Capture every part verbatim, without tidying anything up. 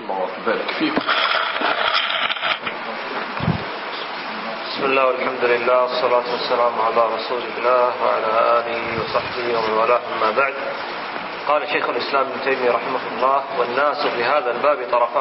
الله يبارك فيكم. بسم الله والحمد لله والصلاة والسلام على رسول الله وعلى آله وصحبه ومن والاه، أما بعد. قال شيخ الإسلام ابن تيمية رحمه الله: والناس في هذا الباب طرفان،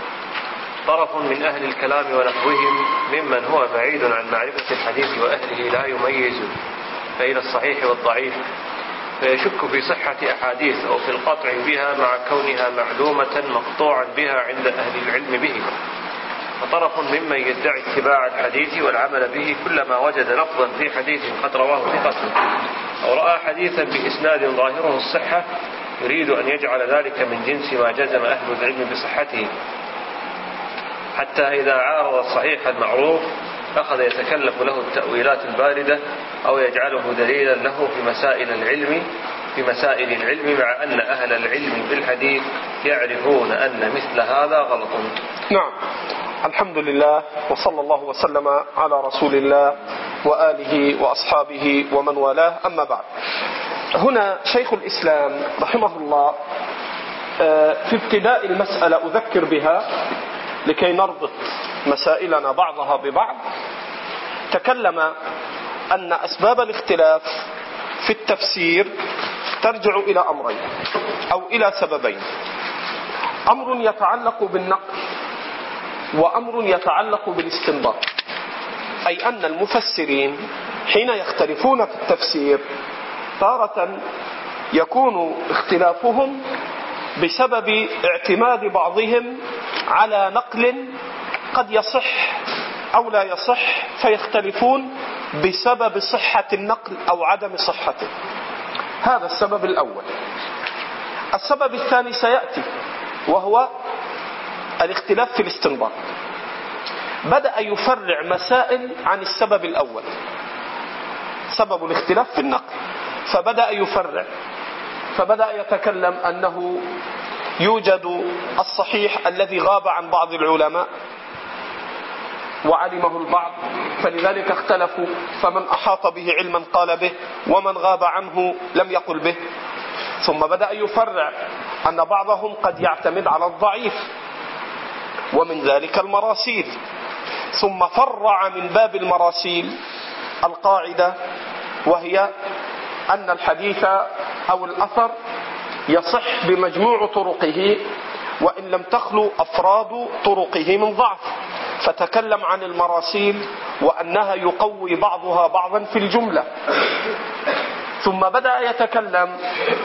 طرف من أهل الكلام ونحوهم ممن هو بعيد عن معرفة الحديث وأهله لا يميز بين الصحيح والضعيف فيشك في صحة أحاديث أو في القطع بها مع كونها معلومة مقطوعا بها عند أهل العلم به، وطرف ممن يدعي اتباع الحديث والعمل به كلما وجد لفظا في حديث قد رواه ثقة أو رأى حديثا بإسناد ظاهره الصحة يريد أن يجعل ذلك من جنس ما جزم أهل العلم بصحته، حتى إذا عارض الصحيح المعروف أخذ يتكلف له التأويلات الباردة أو يجعله دليلا له في مسائل العلم في مسائل العلم مع أن أهل العلم بالحديث يعرفون أن مثل هذا غلط. نعم، الحمد لله، وصلى الله وسلم على رسول الله وآله وأصحابه ومن والاه، أما بعد. هنا شيخ الإسلام رحمه الله في ابتداء المسألة أذكر بها لكي نربط مسائلنا بعضها ببعض. تكلم أن أسباب الاختلاف في التفسير ترجع إلى أمرين أو إلى سببين: أمر يتعلق بالنقل وأمر يتعلق بالاستنباط. أي أن المفسرين حين يختلفون في التفسير تارة يكون اختلافهم بسبب اعتماد بعضهم على نقل قد يصح أو لا يصح، فيختلفون بسبب صحة النقل أو عدم صحته. هذا السبب الأول. السبب الثاني سيأتي، وهو الاختلاف في الاستنباط. بدأ يفرع مسائل عن السبب الأول، سبب الاختلاف في النقل، فبدأ يفرع، فبدأ يتكلم أنه يوجد الصحيح الذي غاب عن بعض العلماء وعلمه البعض فلذلك اختلفوا، فمن أحاط به علما قال به ومن غاب عنه لم يقل به. ثم بدأ يفرع أن بعضهم قد يعتمد على الضعيف ومن ذلك المراسيل. ثم فرع من باب المراسيل القاعدة، وهي أن الحديث أو الأثر يصح بمجموع طرقه وإن لم تخلو أفراد طرقه من ضعف، فتكلم عن المراسيل وأنها يقوي بعضها بعضا في الجملة. ثم بدأ يتكلم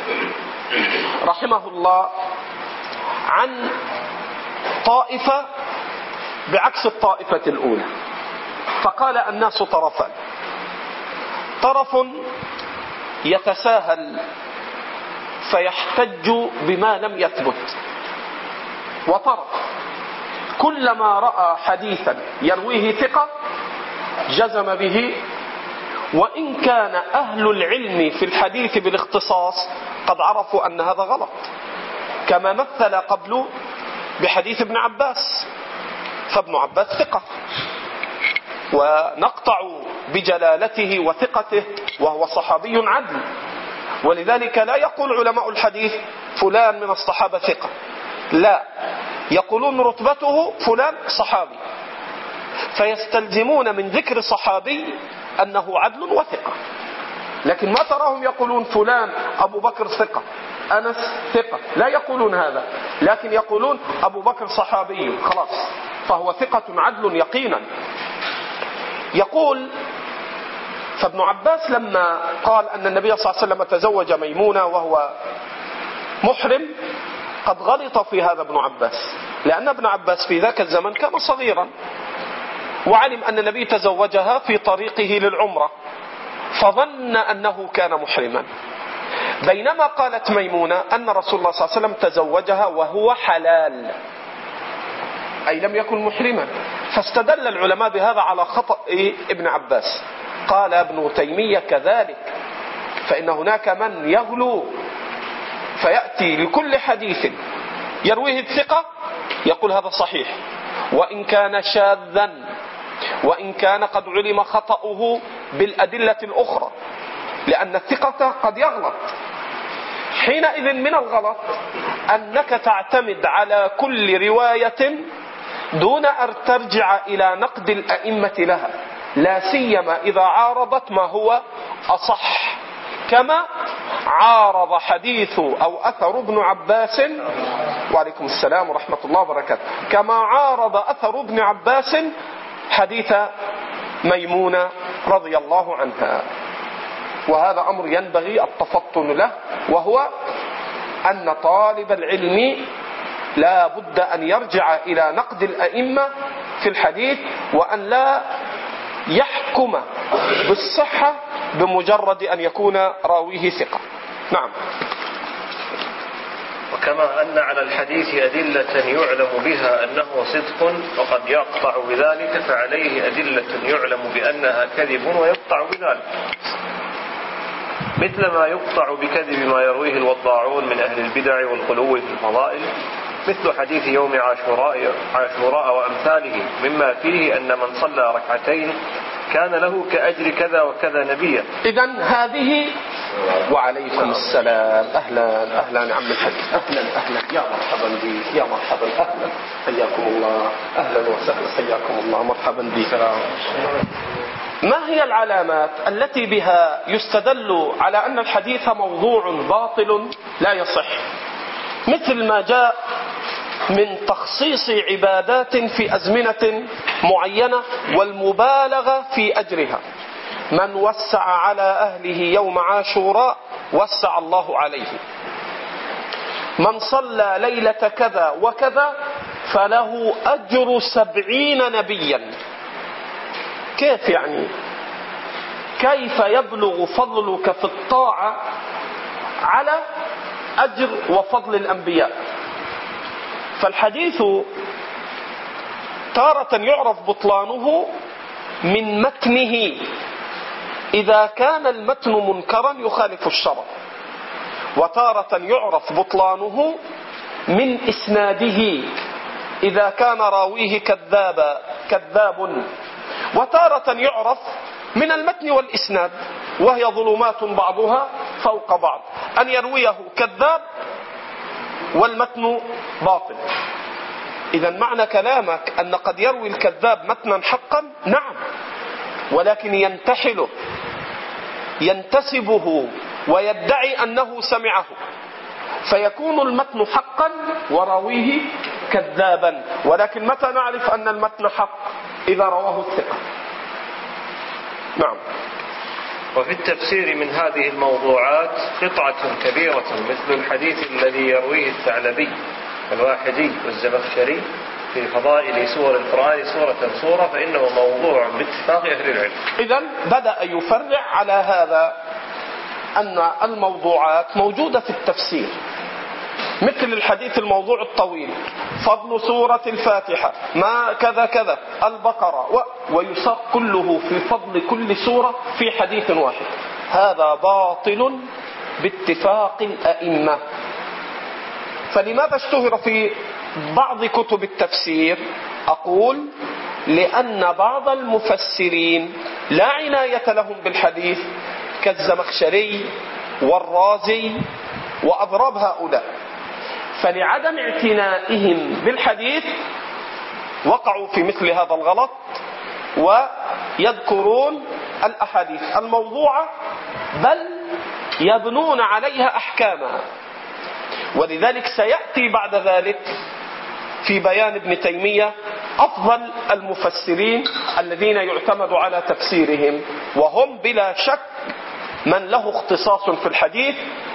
رحمه الله عن طائفة بعكس الطائفة الأولى، فقال الناس طرفان: طرف يتساهل فيحتج بما لم يثبت، وطرف كلما رأى حديثا يرويه ثقة جزم به، وإن كان أهل العلم في الحديث بالاختصاص قد عرفوا أن هذا غلط، كما مثل قبل بحديث ابن عباس، فابن عباس ثقة ونقطع بجلالته وثقته وهو صحابي عدل، ولذلك لا يقول علماء الحديث فلان من الصحابة ثقة، لا، يقولون رتبته فلان صحابي، فيستلزمون من ذكر صحابي أنه عدل وثقة. لكن ما تراهم يقولون فلان أبو بكر ثقة، أنس ثقة، لا يقولون هذا، لكن يقولون أبو بكر صحابي خلاص فهو ثقة عدل يقينا. يقول: فابن عباس لما قال أن النبي صلى الله عليه وسلم تزوج ميمونة وهو محرم قد غلط في هذا ابن عباس، لأن ابن عباس في ذاك الزمن كان صغيرا وعلم أن النبي تزوجها في طريقه للعمرة فظن أنه كان محرما، بينما قالت ميمونة أن رسول الله صلى الله عليه وسلم تزوجها وهو حلال، أي لم يكن محرما. فاستدل العلماء بهذا على خطأ ابن عباس. قال ابن تيمية كذلك، فإن هناك من يغلو فيأتي لكل حديث يرويه الثقة يقول هذا صحيح، وإن كان شاذا وإن كان قد علم خطأه بالأدلة الأخرى، لأن الثقة قد يغلط. حينئذ من الغلط أنك تعتمد على كل رواية دون أن ترجع إلى نقد الأئمة لها، لا سيما إذا عارضت ما هو أصح، كما عارض حديث أو أثر ابن عباس، وعليكم السلام ورحمة الله وبركاته، كما عارض أثر ابن عباس حديث ميمونة رضي الله عنها. وهذا أمر ينبغي التفطن له، وهو أن طالب العلم لا بد أن يرجع إلى نقد الأئمة في الحديث، وأن لا يحكم بالصحة بمجرد أن يكون راويه ثقة. نعم. وكما أن على الحديث أدلة يعلم بها أنه صدق وقد يقطع بذلك، فعليه أدلة يعلم بأنها كذب ويقطع بذلك، مثل ما يقطع بكذب ما يرويه الوضاعون من أهل البدع والغلو في الفضائل، مثل حديث يوم عاشوراء, عاشوراء وأمثاله، مما فيه أن من صلى ركعتين كان له كأجر كذا وكذا نبيا. إذن هذه، وعليكم السلام، أهلا أهلا عم الحديث، أهلا أهلا، يا مرحبا بك، يا مرحبا، أهلا، حياكم الله، أهلا وسهلا، حياكم الله، مرحبا بك. ما هي العلامات التي بها يستدل على أن الحديث موضوع باطل لا يصح؟ مثل ما جاء من تخصيص عبادات في أزمنة معينة والمبالغة في أجرها. من وسع على أهله يوم عاشوراء وسع الله عليه. من صلى ليلة كذا وكذا فله أجر سبعين نبيا. كيف يعني؟ كيف يبلغ فضلك في الطاعة على أجر وفضل الأنبياء؟ فالحديث تارة يعرف بطلانه من متنه، إذا كان المتن منكرا يخالف الشرع، وتارة يعرف بطلانه من إسناده، إذا كان راويه كذابا كذاب، وتارة يعرف من المتن والإسناد، وهي ظلمات بعضها فوق بعض، أن يرويه كذاب والمتن باطل. إذا معنى كلامك أن قد يروي الكذاب متنا حقا؟ نعم، ولكن ينتحله، ينتسبه ويدعي أنه سمعه، فيكون المتن حقا وراويه كذابا. ولكن متى نعرف أن المتن حق؟ إذا رواه الثقة. نعم. وفي التفسير من هذه الموضوعات قطعة كبيرة، مثل الحديث الذي يرويه الثعلبي الواحدي والزمخشري في فضائل سور القرآن سورة سورة، فإنه موضوع باتفاق أهل العلم. إذن بدأ يفرع على هذا أن الموضوعات موجودة في التفسير، مثل الحديث الموضوع الطويل، فضل سورة الفاتحة، ما كذا كذا، البقرة، و... ويساق كله في فضل كل سورة في حديث واحد. هذا باطل باتفاق الأئمة. فلماذا اشتهر في بعض كتب التفسير؟ أقول لأن بعض المفسرين لا عناية لهم بالحديث، كالزمخشري والرازي وأضراب هؤلاء، فلعدم اعتنائهم بالحديث وقعوا في مثل هذا الغلط، ويذكرون الأحاديث الموضوعة بل يبنون عليها أحكامها. ولذلك سيأتي بعد ذلك في بيان ابن تيمية أفضل المفسرين الذين يعتمد على تفسيرهم، وهم بلا شك من له اختصاص في الحديث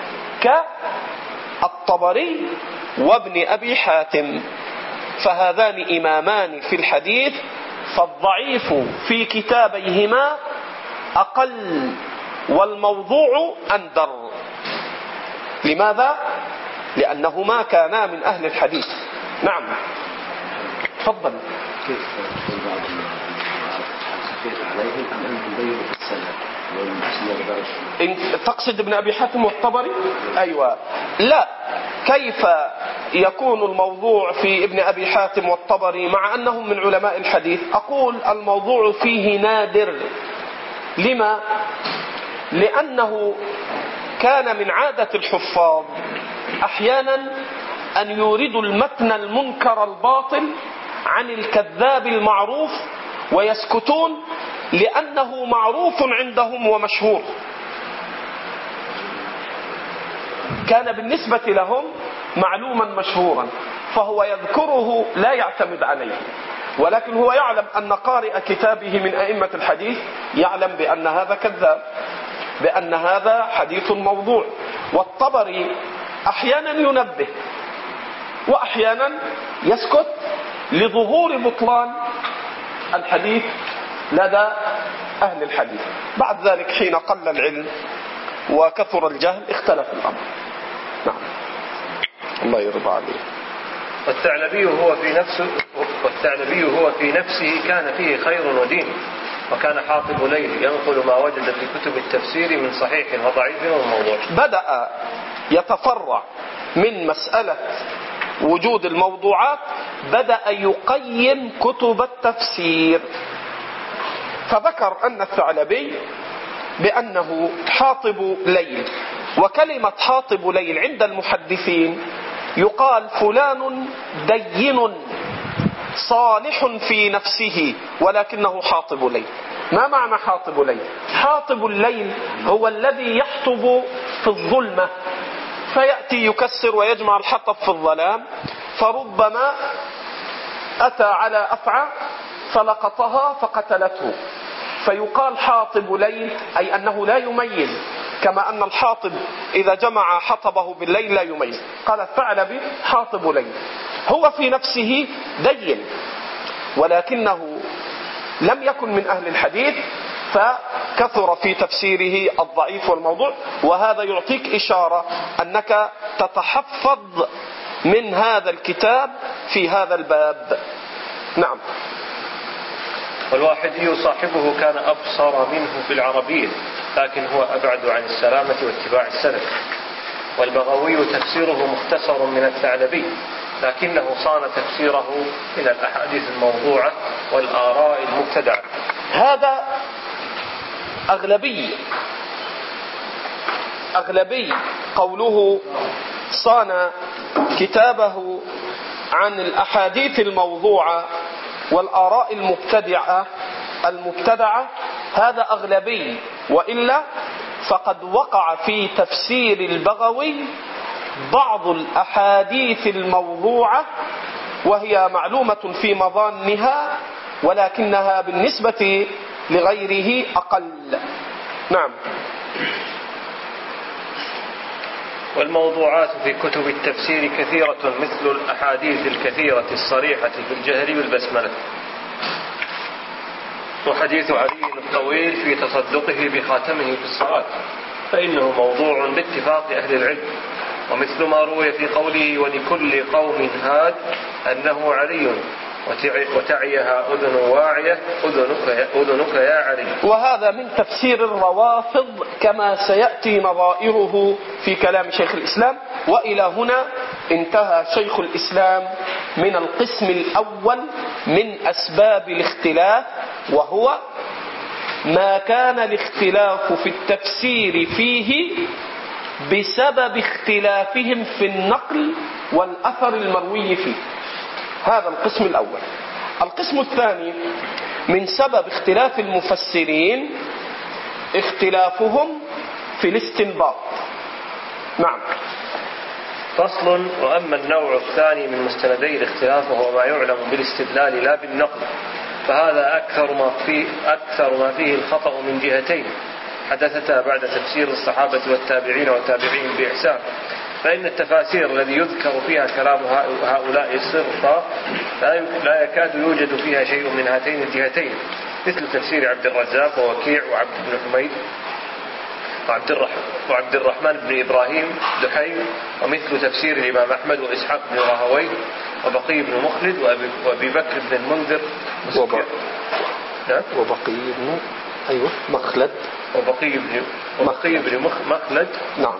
كالطبري وابن أبي حاتم، فهذان إمامان في الحديث، فالضعيف في كتابيهما أقل والموضوع أندر. لماذا؟ لأنهما كانا من أهل الحديث. نعم، تفضل. كيف بعض الحديث عليهم أم أنهم بينوا في السنة والمسند؟ تقصد ابن أبي حاتم والطبري؟ أيوة. لا، كيف يكون الموضوع في ابن أبي حاتم والطبري مع أنهم من علماء الحديث؟ أقول الموضوع فيه نادر. لما؟ لأنه كان من عادة الحفاظ أحيانا أن يوردوا المتن المنكر الباطل عن الكذاب المعروف ويسكتون لأنه معروف عندهم ومشهور. كان بالنسبة لهم معلوما مشهورا، فهو يذكره لا يعتمد عليه، ولكن هو يعلم أن قارئ كتابه من أئمة الحديث يعلم بأن هذا كذاب، بأن هذا حديث موضوع. والطبري أحيانا ينبه وأحيانا يسكت لظهور بطلان الحديث لدى أهل الحديث. بعد ذلك حين قل العلم وكثر الجهل اختلف الأمر. نعم، الله يرضى عليه. والثعلبي هو في نفسه والثعلبي هو في نفسه كان فيه خير ودين، وكان حاطب ليل ينقل ما وجد في كتب التفسير من صحيح وضعيف وموضوع. بدأ يتفرع من مسألة وجود الموضوعات، بدأ يقيم كتب التفسير، فذكر أن الثعلبي بأنه حاطب ليل. وكلمة حاطب ليل عند المحدثين يقال فلان دين صالح في نفسه ولكنه حاطب ليل. ما معنى حاطب ليل؟ حاطب الليل هو الذي يحطب في الظلمة، فيأتي يكسر ويجمع الحطب في الظلام، فربما أتى على أفعى فلقطها فقتلته، فيقال حاطب ليل، أي أنه لا يميز، كما أن الحاطب إذا جمع حطبه بالليل لا يميز. قال الثعلبي حاطب ليل، هو في نفسه دين ولكنه لم يكن من أهل الحديث، فكثر في تفسيره الضعيف والموضوع. وهذا يعطيك إشارة أنك تتحفظ من هذا الكتاب في هذا الباب. نعم. والواحدي صاحبه كان أبصر منه في العربية، لكن هو أبعد عن السلامة واتباع السلف. والبغوي تفسيره مختصر من الثعلبي، لكنه صان تفسيره من الأحاديث الموضوعة والآراء المبتدعة. هذا أغلبي أغلبي قوله صان كتابه عن الأحاديث الموضوعة والآراء المبتدعة المبتدعة هذا أغلبي، وإلا فقد وقع في تفسير البغوي بعض الأحاديث الموضوعة وهي معلومة في مظانها، ولكنها بالنسبة لغيره أقل. نعم. والموضوعات في كتب التفسير كثيرة، مثل الأحاديث الكثيرة الصريحة في الجهر بالبسملة، وحديث علي الطويل في تصدقه بخاتمه في الصلاة، فإنه موضوع باتفاق أهل العلم. ومثل ما روي في قوله ولكل قوم هاد أنه علي وتعيها أذن واعية أذنك, أذنك يا علي. وهذا من تفسير الروافض كما سيأتي نظائره في كلام شيخ الإسلام. وإلى هنا انتهى شيخ الإسلام من القسم الأول من أسباب الاختلاف، وهو ما كان الاختلاف في التفسير فيه بسبب اختلافهم في النقل والأثر المروي فيه. هذا القسم الأول. القسم الثاني من سبب اختلاف المفسرين اختلافهم في الاستنباط. نعم. فصل. وأما النوع الثاني من مستندي الاختلاف وهو ما يعلم بالاستدلال لا بالنقل، فهذا أكثر ما فيه, أكثر ما فيه الخطأ من جهتين حدثتا بعد تفسير الصحابة والتابعين وتابعين بإحسان. فإن التفاسير الذي يذكر فيها كلام هؤلاء صرفا لا يكاد يوجد فيها شيء من هاتين الجهتين، مثل تفسير عبد الرزاق ووكيع وعبد بن حميد وعبد الرحمن بن إبراهيم دحيم، ومثل تفسير الإمام أحمد وإسحاق بن راهويه وبقي بن مخلد وأبي بكر بن المنذر وبقي بن أيوة مخلد وبقي بن وبقي بن مخلد نعم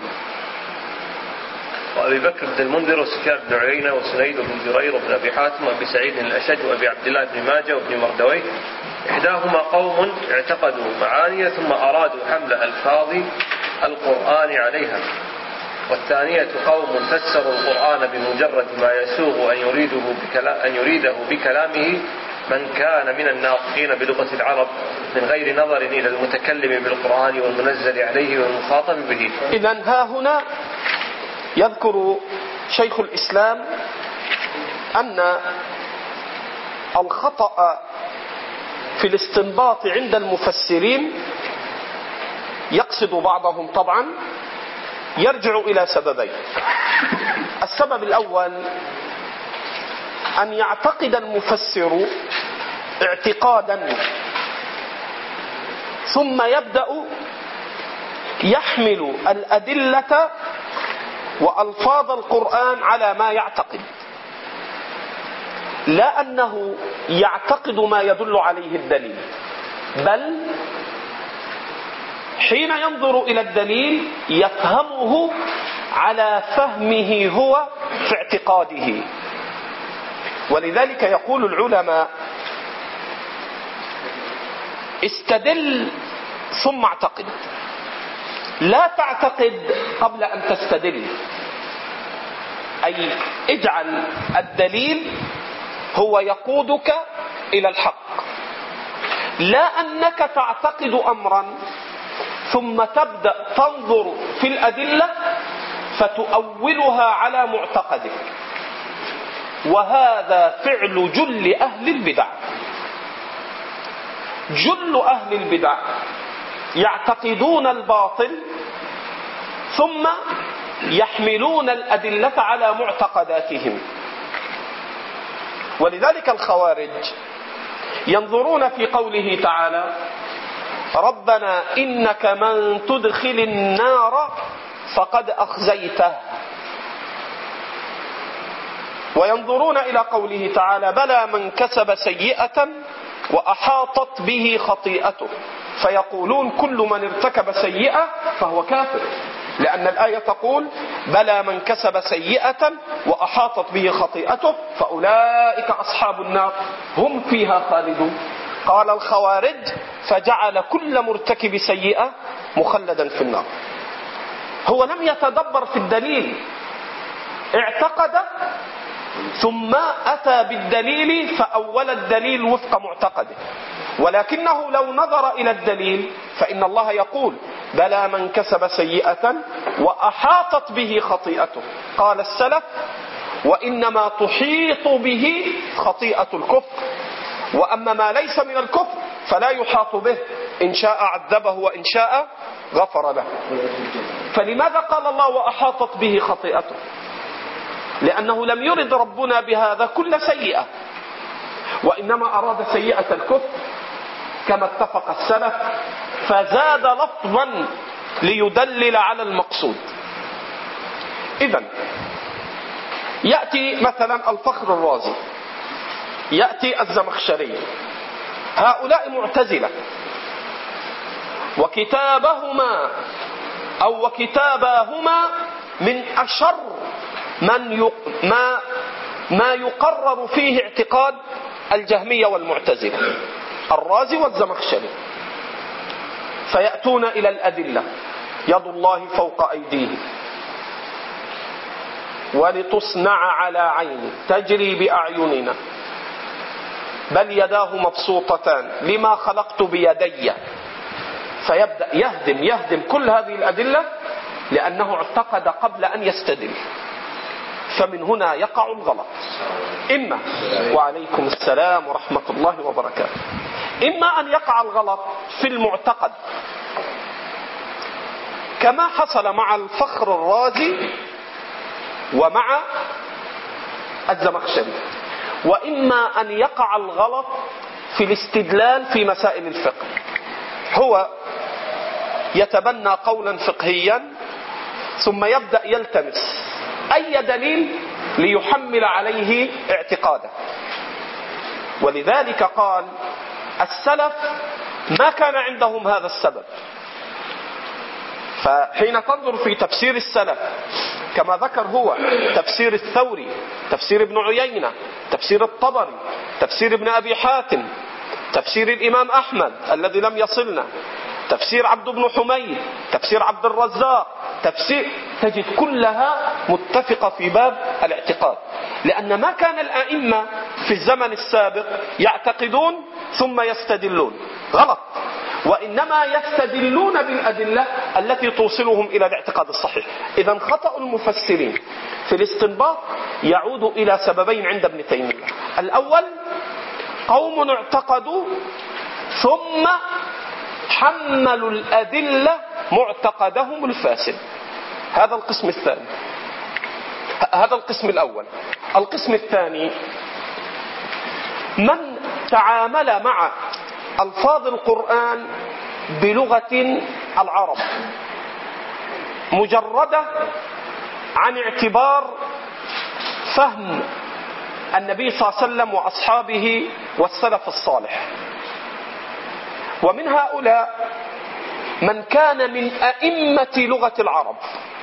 وأبي بكر بن المنذر وسفيان بن عيينة وسنيد بن جرير وابن أبي حاتم وأبي سعيد الأشج وأبي عبد الله بن ماجه وابن مردويه. إحداهما قوم اعتقدوا معاني ثم أرادوا حمل ألفاظ القرآن عليها. والثانية قوم فسروا القرآن بمجرد ما يسوغ أن يريده, بكلا أن يريده بكلامه من كان من الناطقين بلغة العرب من غير نظر إلى المتكلم بالقرآن والمنزل عليه والمخاطب به. إذن ها هنا يذكر شيخ الإسلام أن الخطأ في الاستنباط عند المفسرين، يقصد بعضهم طبعا، يرجع إلى سببين. السبب الأول أن يعتقد المفسر اعتقادا ثم يبدأ يحمل الأدلة وألفاظ القرآن على ما يعتقد، لا أنه يعتقد ما يدل عليه الدليل، بل حين ينظر إلى الدليل يفهمه على فهمه هو في اعتقاده. ولذلك يقول العلماء: استدل ثم اعتقد، لا تعتقد قبل أن تستدل. أي اجعل الدليل هو يقودك إلى الحق، لا أنك تعتقد أمرا ثم تبدأ تنظر في الأدلة فتؤولها على معتقدك. وهذا فعل جل أهل البدع. جل أهل البدع يعتقدون الباطل ثم يحملون الأدلة على معتقداتهم. ولذلك الخوارج ينظرون في قوله تعالى: ربنا إنك من تدخل النار فقد أخزيته، وينظرون إلى قوله تعالى: بلى من كسب سيئة وأحاطت به خطيئته، فيقولون كل من ارتكب سيئة فهو كافر، لأن الآية تقول: بلى من كسب سيئة وأحاطت به خطيئته فأولئك أصحاب النار هم فيها خالدون. قال الخوارج: فجعل كل مرتكب سيئة مخلدا في النار. هو لم يتدبر في الدليل، اعتقد ثم أتى بالدليل فأول الدليل وفق معتقده. ولكنه لو نظر إلى الدليل فإن الله يقول: بلى من كسب سيئة وأحاطت به خطيئته. قال السلف: وإنما تحيط به خطيئة الكفر، وأما ما ليس من الكفر فلا يحاط به، إن شاء عذبه وإن شاء غفر له. فلماذا قال الله وأحاطت به خطيئته؟ لأنه لم يرد ربنا بهذا كل سيئة، وإنما أراد سيئة الكفر كما اتفق السلف، فزاد لفظا ليدلل على المقصود. إذن يأتي مثلا الفخر الرازي، يأتي الزمخشري، هؤلاء معتزلة، وكتابهما أو وكتاباهما من أشر من يق... ما ما يقرر فيه اعتقاد الجهمية والمعتزلة، الرازي والزمخشري. فيأتون إلى الأدلة: يد الله فوق أيديه، ولتصنع على عيني، تجري بأعيننا، بل يداه مبسوطتان، لما خلقت بيدي. فيبدأ يهدم يهدم كل هذه الأدلة لأنه اعتقد قبل أن يستدل. فمن هنا يقع الغلط. إما وعليكم السلام ورحمة الله وبركاته إما أن يقع الغلط في المعتقد كما حصل مع الفخر الرازي ومع الزمخشري، وإما أن يقع الغلط في الاستدلال في مسائل الفقه. هو يتبنى قولا فقهيا ثم يبدأ يلتمس أي دليل ليحمل عليه اعتقاده. ولذلك قال السلف ما كان عندهم هذا السبب. فحين تنظر في تفسير السلف كما ذكر هو تفسير الثوري، تفسير ابن عيينة، تفسير الطبري، تفسير ابن أبي حاتم، تفسير الإمام أحمد الذي لم يصلنا، تفسير عبد بن حميد، تفسير عبد الرزاق، تفسير، تجد كلها متفقة في باب الاعتقاد. لأن ما كان الأئمة في الزمن السابق يعتقدون ثم يستدلون، غلط، وإنما يستدلون بالأدلة التي توصلهم إلى الاعتقاد الصحيح. إذن خطأ المفسرين في الاستنباط يعود إلى سببين عند ابن تيمية. الأول، قوم اعتقدوا ثم حملوا الأدلة معتقدهم الفاسد. هذا القسم الثاني، هذا القسم الأول. القسم الثاني، من تعامل مع ألفاظ القرآن بلغة العرب مجردة عن اعتبار فهم النبي صلى الله عليه وسلم وأصحابه والسلف الصالح. ومن هؤلاء من كان من أئمة لغة العرب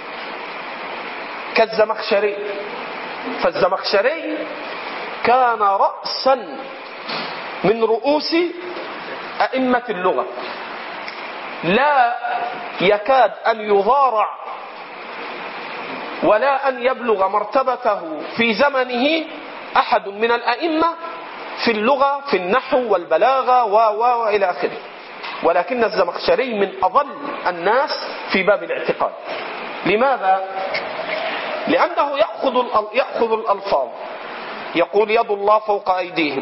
كالزمخشري. فالزمخشري كان رأسا من رؤوس أئمة اللغة، لا يكاد أن يضارع ولا أن يبلغ مرتبته في زمنه أحد من الأئمة في اللغة، في النحو والبلاغة و و وإلى آخره. ولكن الزمخشري من أضل الناس في باب الاعتقاد. لماذا؟ لأنه يأخذ يأخذ الألفاظ، يقول يد الله فوق أيديهم،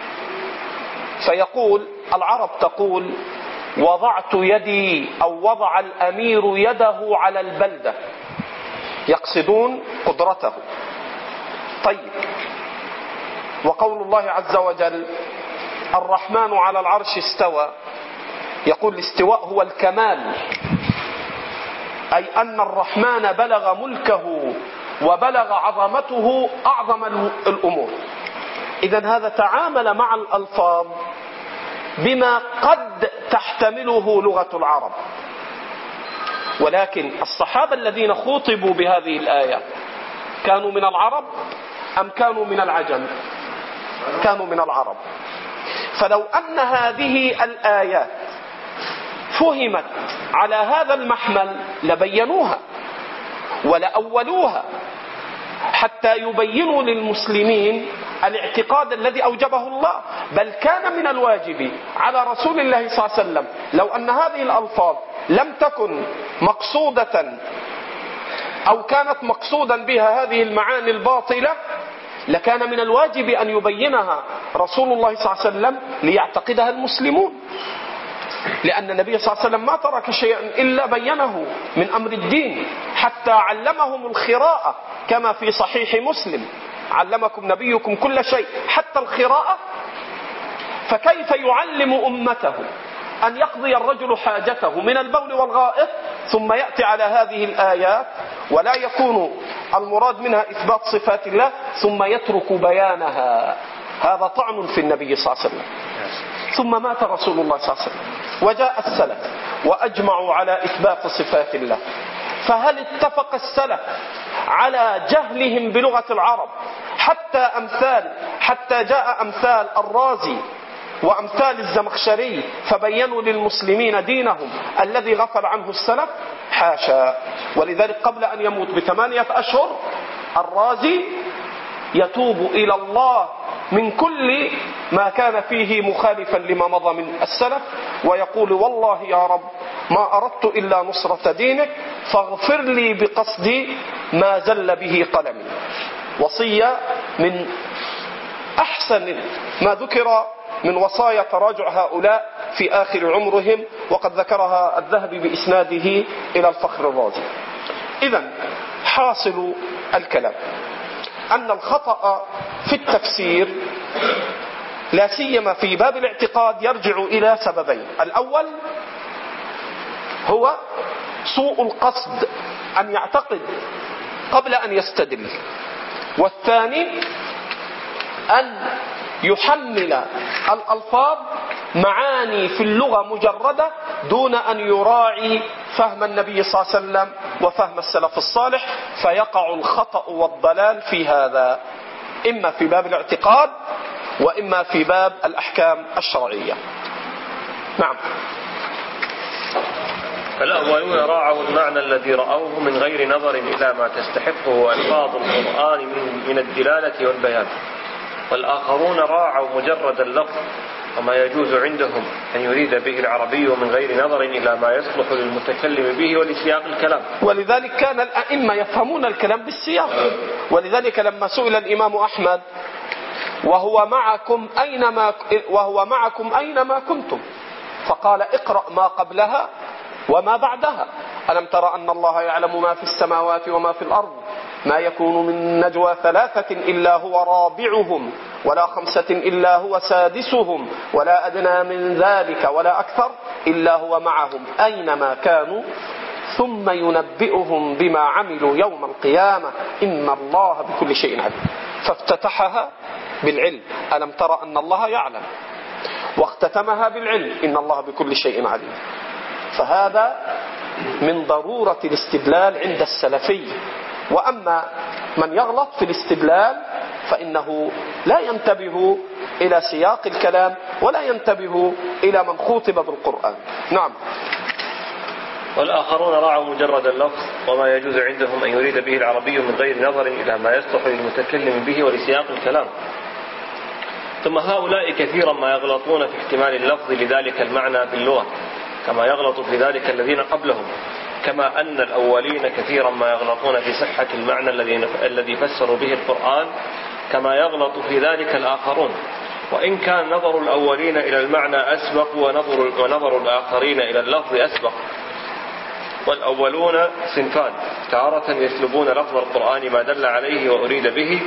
فيقول العرب تقول وضعت يدي أو وضع الأمير يده على البلدة، يقصدون قدرته. طيب، وقول الله عز وجل الرحمن على العرش استوى، يقول الاستواء هو الكمال، أي أن الرحمن بلغ ملكه وبلغ عظمته أعظم الأمور. إذن هذا تعامل مع الألفاظ بما قد تحتمله لغة العرب. ولكن الصحابة الذين خاطبوا بهذه الآية كانوا من العرب أم كانوا من العجم؟ كانوا من العرب. فلو أن هذه الآيات فهمت على هذا المحمل لبينوها ولأولوها حتى يبينوا للمسلمين الاعتقاد الذي أوجبه الله. بل كان من الواجب على رسول الله صلى الله عليه وسلم لو أن هذه الألفاظ لم تكن مقصودة أو كانت مقصودا بها هذه المعاني الباطلة، لكان من الواجب أن يبينها رسول الله صلى الله عليه وسلم ليعتقدها المسلمون. لأن النبي صلى الله عليه وسلم ما ترك شيئا إلا بينه من أمر الدين، حتى علمهم الخراءة كما في صحيح مسلم، علمكم نبيكم كل شيء حتى الخراءة. فكيف يعلم أمته أن يقضي الرجل حاجته من البول والغائط ثم يأتي على هذه الآيات ولا يكون المراد منها إثبات صفات الله ثم يترك بيانها؟ هذا طعن في النبي صلى الله عليه وسلم. ثم مات رسول الله صلى الله عليه وسلم وجاء السلف وأجمعوا على إثبات صفات الله. فهل اتفق السلف على جهلهم بلغة العرب حتى أمثال حتى جاء أمثال الرازي وأمثال الزمخشري فبينوا للمسلمين دينهم الذي غفل عنه السلف؟ حاشا. ولذلك قبل أن يموت بثمانية أشهر الرازي يتوب إلى الله من كل ما كان فيه مخالفا لما مضى من السلف، ويقول والله يا رب ما أردت إلا نصرة دينك فاغفر لي بقصدي ما زل به قلمي. وصية من أحسن ما ذكر من وصايا تراجع هؤلاء في آخر عمرهم، وقد ذكرها الذهبي بإسناده إلى الفخر الرازي. إذن حاصل الكلام أن الخطأ في التفسير لا سيما في باب الاعتقاد يرجع إلى سببين. الأول هو سوء القصد، أن يعتقد قبل أن يستدل. والثاني أن يحمل الألفاظ معاني في اللغة مجردة دون أن يراعي فهم النبي صلى الله عليه وسلم وفهم السلف الصالح، فيقع الخطأ والضلال في هذا، إما في باب الاعتقاد وإما في باب الأحكام الشرعية. نعم. فالأولون راعوا المعنى الذي رأوه من غير نظر إلى ما تستحقه ألفاظ القرآن من الدلالة والبيان، والآخرون راعوا مجرد اللفظ وما يجوز عندهم أن يريد به العربي من غير نظر إلى ما يصلح للمتكلم به ولسياق الكلام. ولذلك كان الأئمة يفهمون الكلام بالسياق. ولذلك لما سئل الإمام أحمد وهو معكم أينما وهو معكم أينما كنتم فقال اقرأ ما قبلها وما بعدها. ألم ترى أن الله يعلم ما في السماوات وما في الأرض ما يكون من نجوى ثلاثة إلا هو رابعهم ولا خمسة إلا هو سادسهم ولا أدنى من ذلك ولا أكثر إلا هو معهم أينما كانوا ثم ينبئهم بما عملوا يوم القيامة إن الله بكل شيء عليم. فافتتحها بالعلم ألم ترى أن الله يعلم، واختتمها بالعلم إن الله بكل شيء عليم. فهذا من ضرورة الاستدلال عند السلفي. وأما من يغلط في الاستدلال فإنه لا ينتبه إلى سياق الكلام ولا ينتبه إلى من خوطب بالقرآن. نعم. والآخرون راعوا مجرد اللفظ وما يجوز عندهم أن يريد به العربي من غير نظر إلى ما يصلح للمتكلم به ولسياق الكلام. ثم هؤلاء كثيرا ما يغلطون في احتمال اللفظ لذلك المعنى في اللغة كما يغلط في ذلك الذين قبلهم، كما أن الأولين كثيرا ما يغلطون في صحة المعنى الذي فسروا به القرآن كما يغلط في ذلك الآخرون، وإن كان نظر الأولين إلى المعنى أسبق ونظر, ونظر الآخرين إلى اللفظ أسبق. والأولون صنفان، تارة يسلبون لفظ القرآن ما دل عليه وأريد به،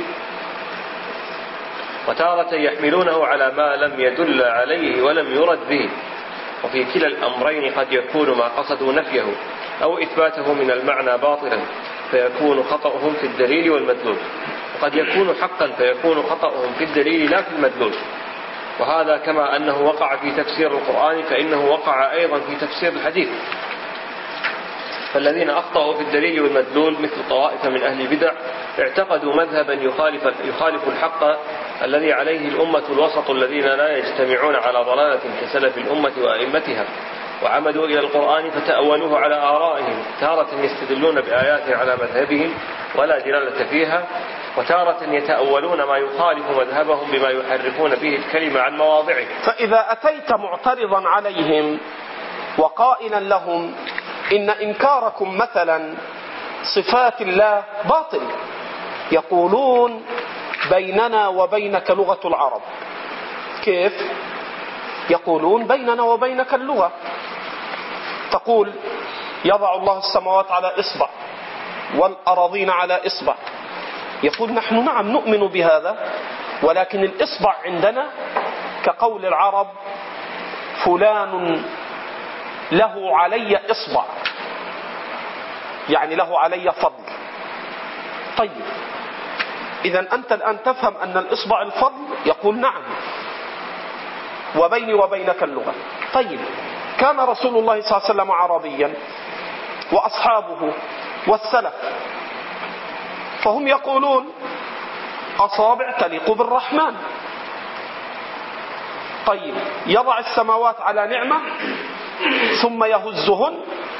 وتارة يحملونه على ما لم يدل عليه ولم يرد به، وفي كلا الأمرين قد يكون ما قصدوا نفيه أو إثباته من المعنى باطلا فيكون خطأهم في الدليل والمدلول، وقد يكون حقا فيكون خطأهم في الدليل لا في المدلول. وهذا كما أنه وقع في تفسير القرآن فإنه وقع أيضا في تفسير الحديث. فالذين أخطأوا في الدليل والمدلول مثل طوائف من أهل البدع اعتقدوا مذهبا يخالف, يخالف الحق الذي عليه الأمة الوسط الذين لا يجتمعون على ضلالة كسلف الأمة وأئمتها، وعمدوا إلى القرآن فتأولوه على آرائهم، تارة يستدلون بآيات على مذهبهم ولا دلالة فيها، وتارة يتأولون ما يخالف مذهبهم بما يحرفون به الكلمة عن مواضعه. فإذا أتيت معترضا عليهم وقائلا لهم إن إنكاركم مثلا صفات الله باطل، يقولون بيننا وبينك لغة العرب. كيف؟ يقولون بيننا وبينك اللغة. تقول يضع الله السماوات على إصبع والأراضين على إصبع. يقول نحن نعم نؤمن بهذا، ولكن الإصبع عندنا كقول العرب فلان له علي إصبع، يعني له علي فضل. طيب إذا أنت الآن تفهم أن الإصبع الفضل؟ يقول نعم، وبيني وبينك اللغة. طيب كان رسول الله صلى الله عليه وسلم عربيا وأصحابه والسلف، فهم يقولون أصابع تليق بالرحمن. طيب يضع السماوات على نعمة ثم يهزهن.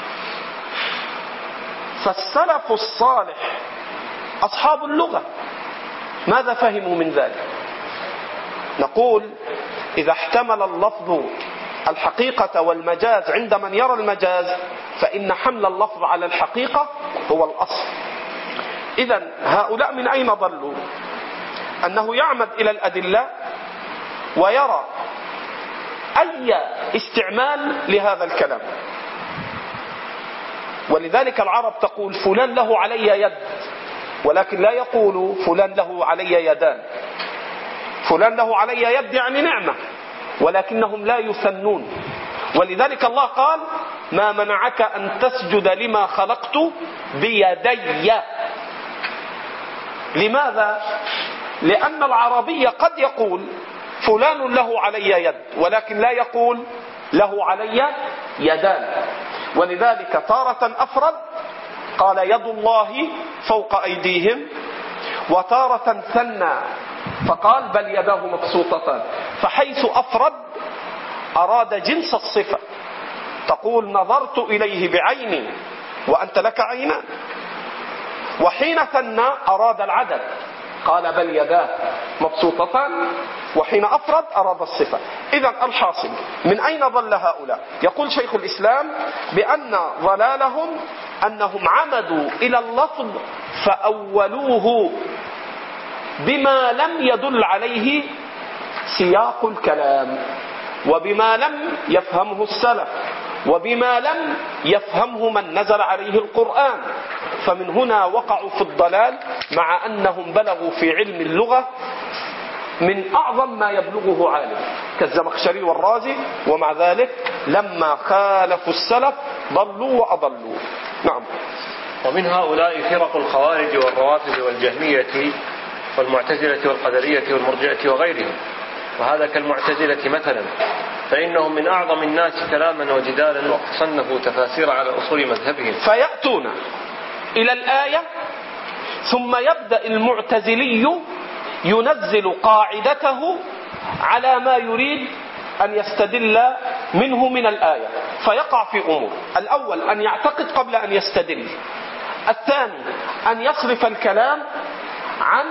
فالسلف الصالح أصحاب اللغة ماذا فهموا من ذلك؟ نقول إذا احتمل اللفظ الحقيقة والمجاز عند من يرى المجاز فإن حمل اللفظ على الحقيقة هو الأصل. إذن هؤلاء من أين ضلوا؟ أنه يعمد إلى الأدلة ويرى أي استعمال لهذا الكلام. ولذلك العرب تقول فلان له علي يد، ولكن لا يقول فلان له علي يدان. فلان له علي يد يعني نعمة، ولكنهم لا يثنون. ولذلك الله قال ما منعك أن تسجد لما خلقت بيدي. لماذا؟ لأن العربي قد يقول فلان له علي يد، ولكن لا يقول له علي يدان. ولذلك تارة أفرد قال يد الله فوق أيديهم، وتارة ثنى فقال بل يداه مبسوطتان. فحيث أفرد أراد جنس الصفة، تقول نظرت إليه بعيني وأنت لك عينان. وحين ثنى أراد العدد قال بل يداه مبسوطتان، وحين أفرد أراد الصفة. إذن الحاصل من أين ضل هؤلاء؟ يقول شيخ الإسلام بأن ضلالهم أنهم عمدوا إلى اللفظ فأولوه بما لم يدل عليه سياق الكلام، وبما لم يفهمه السلف، وبما لم يفهمه من نزل عليه القرآن. فمن هنا وقعوا في الضلال، مع أنهم بلغوا في علم اللغة من أعظم ما يبلغه عالم كالزمخشري والرازي، ومع ذلك لما خالفوا السلف ضلوا وأضلوا. نعم. ومن هؤلاء فرق الخوارج والروافض والجهمية والمعتزلة والقدرية والمرجئة وغيرهم. وهذا كالمعتزلة مثلا، فإنهم من أعظم الناس كلاما وجدالا، وصنفوا تفاسير على أصول مذهبهم. فيأتون إلى الآية ثم يبدأ المعتزلي ينزل قاعدته على ما يريد أن يستدل منه من الآية، فيقع في أمور: الأول أن يعتقد قبل أن يستدل، الثاني أن يصرف الكلام عن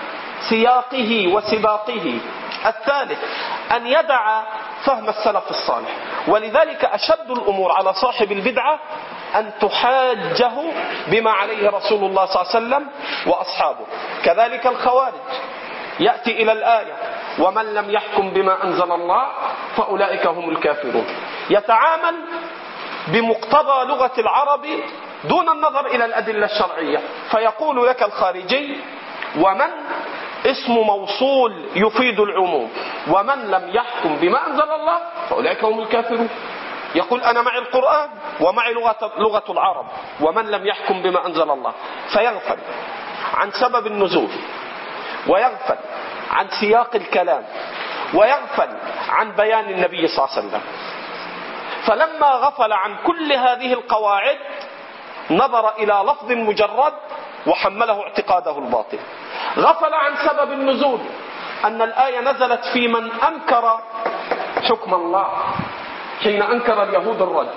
سياقه وسباقه، الثالث أن يدع فهم السلف الصالح. ولذلك أشد الأمور على صاحب البدعة أن تحاجه بما عليه رسول الله صلى الله عليه وسلم وأصحابه. كذلك الخوارج يأتي إلى الآية ومن لم يحكم بما أنزل الله فأولئك هم الكافرون، يتعامل بمقتضى لغة العرب دون النظر إلى الأدلة الشرعية، فيقول لك الخارجي ومن اسم موصول يفيد العموم، ومن لم يحكم بما أنزل الله فأولئك هم الكافرون. يقول أنا معي القرآن ومعي لغة, لغة العرب، ومن لم يحكم بما أنزل الله، فيغفل عن سبب النزول، ويغفل عن سياق الكلام، ويغفل عن بيان النبي صلى الله عليه وسلم. فلما غفل عن كل هذه القواعد نظر إلى لفظ مجرد وحمله اعتقاده الباطل. غفل عن سبب النزول، أن الآية نزلت في من أنكر حكم الله حين أنكر اليهود الرجل.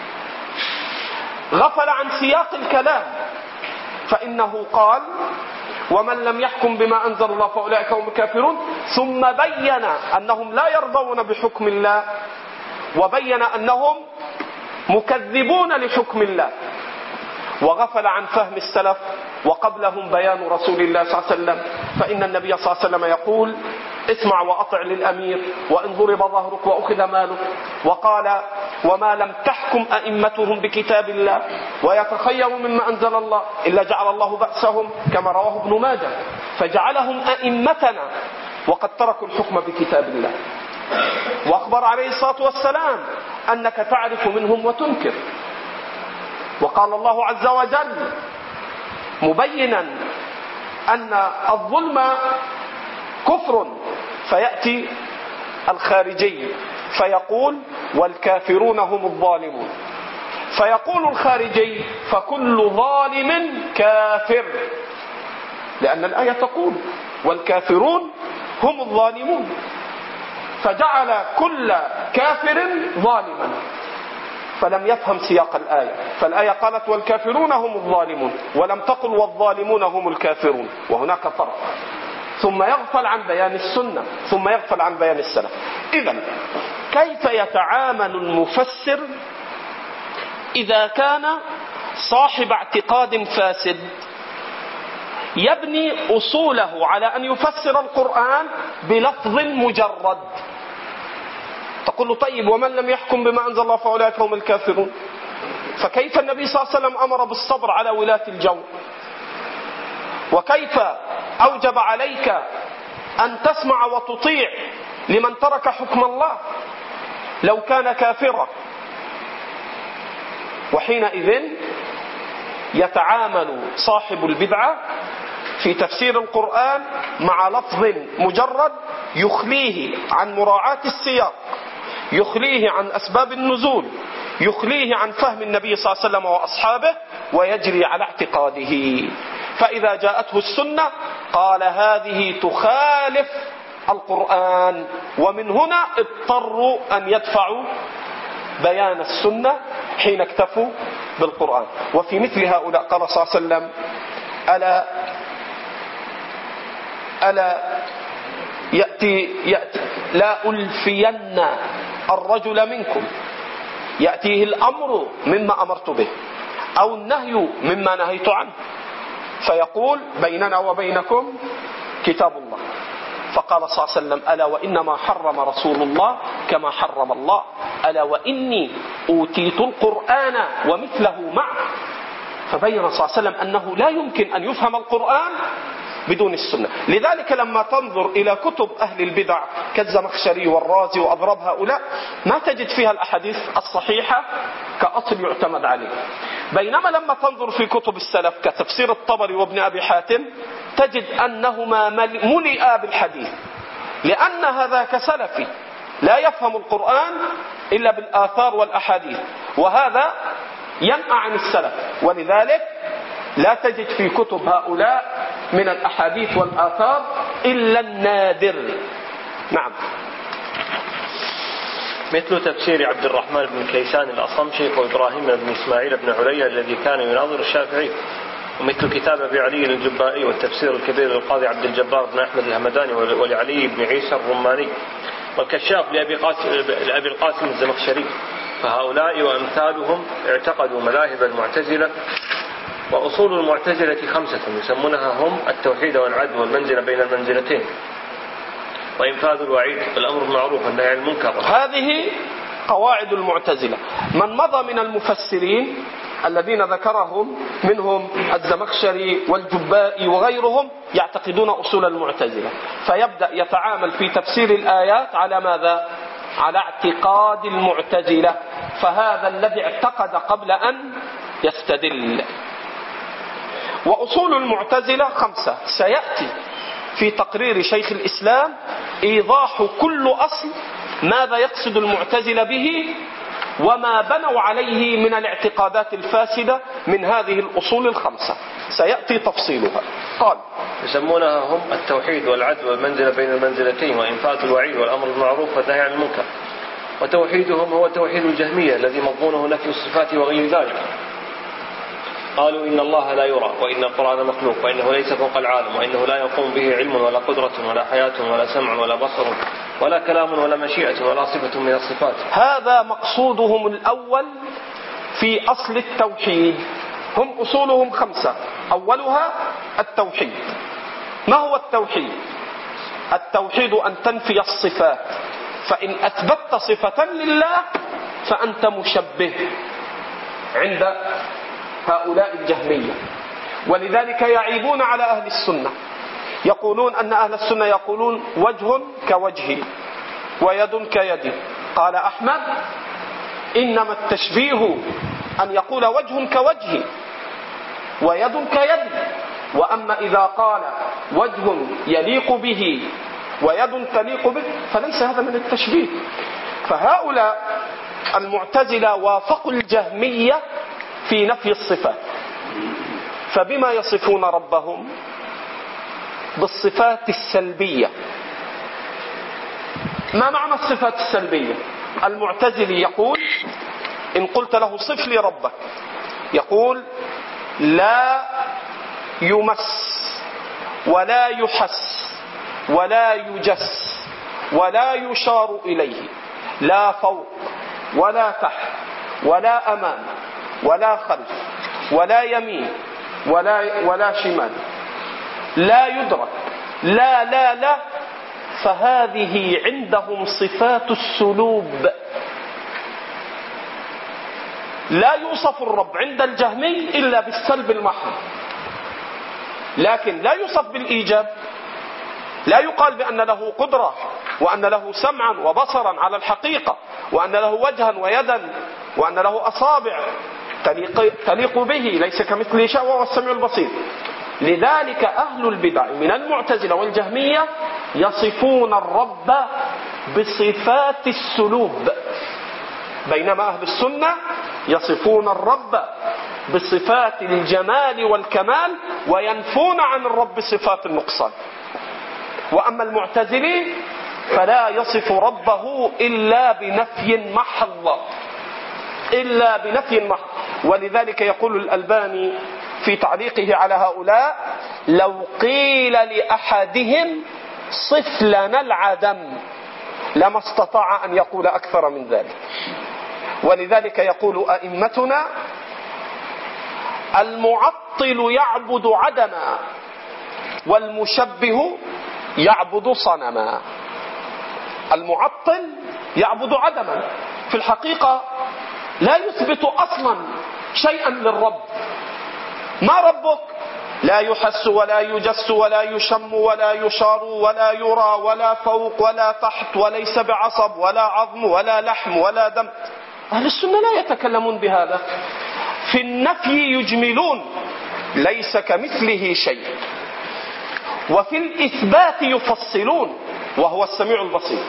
غفل عن سياق الكلام، فإنه قال ومن لم يحكم بما أنزل الله فأولئك هم الكافرون، ثم بين أنهم لا يرضون بحكم الله، وبين أنهم مكذبون لحكم الله. وغفل عن فهم السلف وقبلهم بيان رسول الله صلى الله عليه وسلم، فإن النبي صلى الله عليه وسلم يقول اسمع وأطع للأمير وإن ضرب ظهرك وأخذ مالك، وقال وما لم تحكم أئمتهم بكتاب الله ويتخيروا مما أنزل الله إلا جعل الله بأسهم، كما رواه ابن ماجه، فجعلهم أئمتنا وقد تركوا الحكم بكتاب الله. وأخبر عليه الصلاة والسلام أنك تعرف منهم وتنكر. وقال الله عز وجل مبينا أن الظلم كفر، فيأتي الخارجي فيقول والكافرون هم الظالمون، فيقول الخارجي فكل ظالم كافر، لأن الآية تقول والكافرون هم الظالمون، فجعل كل كافر ظالما، فلم يفهم سياق الآية. فالآية قالت والكافرون هم الظالمون، ولم تقل والظالمون هم الكافرون، وهناك فرق. ثم يغفل عن بيان السنة، ثم يغفل عن بيان السلف. إذن كيف يتعامل المفسر إذا كان صاحب اعتقاد فاسد يبني أصوله على أن يفسر القرآن بلفظ مجرد؟ تقول له طيب ومن لم يحكم بما أنزل الله فأولئك هم الكافرون، فكيف النبي صلى الله عليه وسلم أمر بالصبر على ولاة الجور؟ وكيف أوجب عليك أن تسمع وتطيع لمن ترك حكم الله لو كان كافرا؟ وحينئذ يتعامل صاحب البدعة في تفسير القرآن مع لفظ مجرد يخليه عن مراعاة السياق، يخليه عن أسباب النزول، يخليه عن فهم النبي صلى الله عليه وسلم وأصحابه، ويجري على اعتقاده. فإذا جاءته السنة قال هذه تخالف القرآن، ومن هنا اضطروا أن يدفعوا بيان السنة حين اكتفوا بالقرآن. وفي مثل هؤلاء قال صلى الله عليه وسلم: ألا ألا يأتي, يأتي لا ألفين الرجل منكم يأتيه الأمر مما أمرت به أو النهي مما نهيت عنه فيقول: بيننا وبينكم كتاب الله. فقال صلى الله عليه وسلم: ألا وإنما حرم رسول الله كما حرم الله، ألا وإني أوتيت القرآن ومثله معه. فبين صلى الله عليه وسلم أنه لا يمكن أن يفهم القرآن بدون السنة. لذلك لما تنظر إلى كتب أهل البدع كالزمخشري والرازي وأضرب هؤلاء ما تجد فيها الأحاديث الصحيحة كأصل يعتمد عليه، بينما لما تنظر في كتب السلف كتفسير الطبري وابن أبي حاتم تجد أنهما ملئا بالحديث، لأن هذاك سلفي لا يفهم القرآن إلا بالآثار والأحاديث، وهذا ينأى عن السلف. ولذلك لا تجد في كتب هؤلاء من الأحاديث والآثار إلا النادر. نعم. مثل تفسير عبد الرحمن بن كيسان الأصم شيخ إبراهيم بن إسماعيل بن علي الذي كان يناظر الشافعي، ومثل كتاب أبي علي الجبائي والتفسير الكبير للقاضي عبد الجبار بن أحمد الهمداني ولعلي بن عيسى الرماني، والكشاف لأبي, قاسم لأبي القاسم الزمخشري. فهؤلاء وأمثالهم اعتقدوا مذاهب المعتزلة. وأصول المعتزلة خمسة يسمونها هم التوحيد والعدل والمنزلة بين المنزلتين وإنفاذ الوعيد والأمر بالمعروف والنهي عن المنكر. هذه قواعد المعتزلة. من مضى من المفسرين الذين ذكرهم منهم الزمخشري والجبائي وغيرهم يعتقدون أصول المعتزلة، فيبدأ يتعامل في تفسير الآيات على ماذا؟ على اعتقاد المعتزلة، فهذا الذي اعتقد قبل أن يستدل. وأصول المعتزلة خمسة، سيأتي في تقرير شيخ الإسلام إيضاح كل أصل ماذا يقصد المعتزلة به وما بنوا عليه من الاعتقادات الفاسدة من هذه الأصول الخمسة، سيأتي تفصيلها. قال: يسمونها هم التوحيد والعدل والمنزلة بين المنزلتين وإنفاذ الوعيد والأمر بالمعروف والنهي عن المنكر. وتوحيدهم هو توحيد الجهمية الذي مضمونه نفي الصفات وغير ذلك. قالوا إن الله لا يرى، وإن القرآن مخلوق، وإنه ليس فوق العالم، وإنه لا يقوم به علم ولا قدرة ولا حياة ولا سمع ولا بصر ولا كلام ولا مشيئة ولا صفة من الصفات. هذا مقصودهم الأول في أصل التوحيد. هم أصولهم خمسة، أولها التوحيد. ما هو التوحيد؟ التوحيد أن تنفي الصفات، فإن أثبتت صفة لله فأنت مشبه عند هؤلاء الجهمية. ولذلك يعيبون على أهل السنة، يقولون أن أهل السنة يقولون وجه كوجهي ويد كيدي. قال أحمد: إنما التشبيه أن يقول وجه كوجهي ويد كيدي، وأما إذا قال وجه يليق به ويد تليق به فليس هذا من التشبيه. فهؤلاء المعتزلة وافقوا الجهمية في نفي الصفات، فبما يصفون ربهم؟ بالصفات السلبية. ما معنى الصفات السلبية؟ المعتزلي يقول إن قلت له صف لي ربك يقول لا يمس ولا يحس ولا يجس ولا يشار إليه، لا فوق ولا تحت ولا أمام ولا خلف ولا يمين ولا, ولا شمال، لا يدرك، لا لا لا. فهذه عندهم صفات السلوب. لا يوصف الرب عند الجهمي إلا بالسلب المحض، لكن لا يوصف بالإيجاب. لا يقال بأن له قدرة وأن له سمعا وبصرا على الحقيقة وأن له وجها ويدا وأن له أصابع تليق به، ليس كمثله شيء وهو السميع البصير. لذلك أهل البدع من المعتزلة والجهمية يصفون الرب بصفات السلوب، بينما أهل السنة يصفون الرب بصفات الجمال والكمال وينفون عن الرب صفات النقصان. وأما المعتزلي فلا يصف ربه إلا بنفي محض، إلا بنفي محض. ولذلك يقول الألباني في تعليقه على هؤلاء: لو قيل لأحدهم صف لنا العدم لما استطاع أن يقول أكثر من ذلك. ولذلك يقول أئمتنا: المعطل يعبد عدما والمشبه يعبد صنما. المعطل يعبد عدما، في الحقيقة لا يثبت أصلا شيئا للرب. ما ربك؟ لا يحس ولا يجس ولا يشم ولا يشار ولا يرى ولا فوق ولا تحت وليس بعصب ولا عظم ولا لحم ولا دم. أهل السنة لا يتكلمون بهذا. في النفي يجملون: ليس كمثله شيء. وفي الإثبات يفصلون: وهو السميع البصير.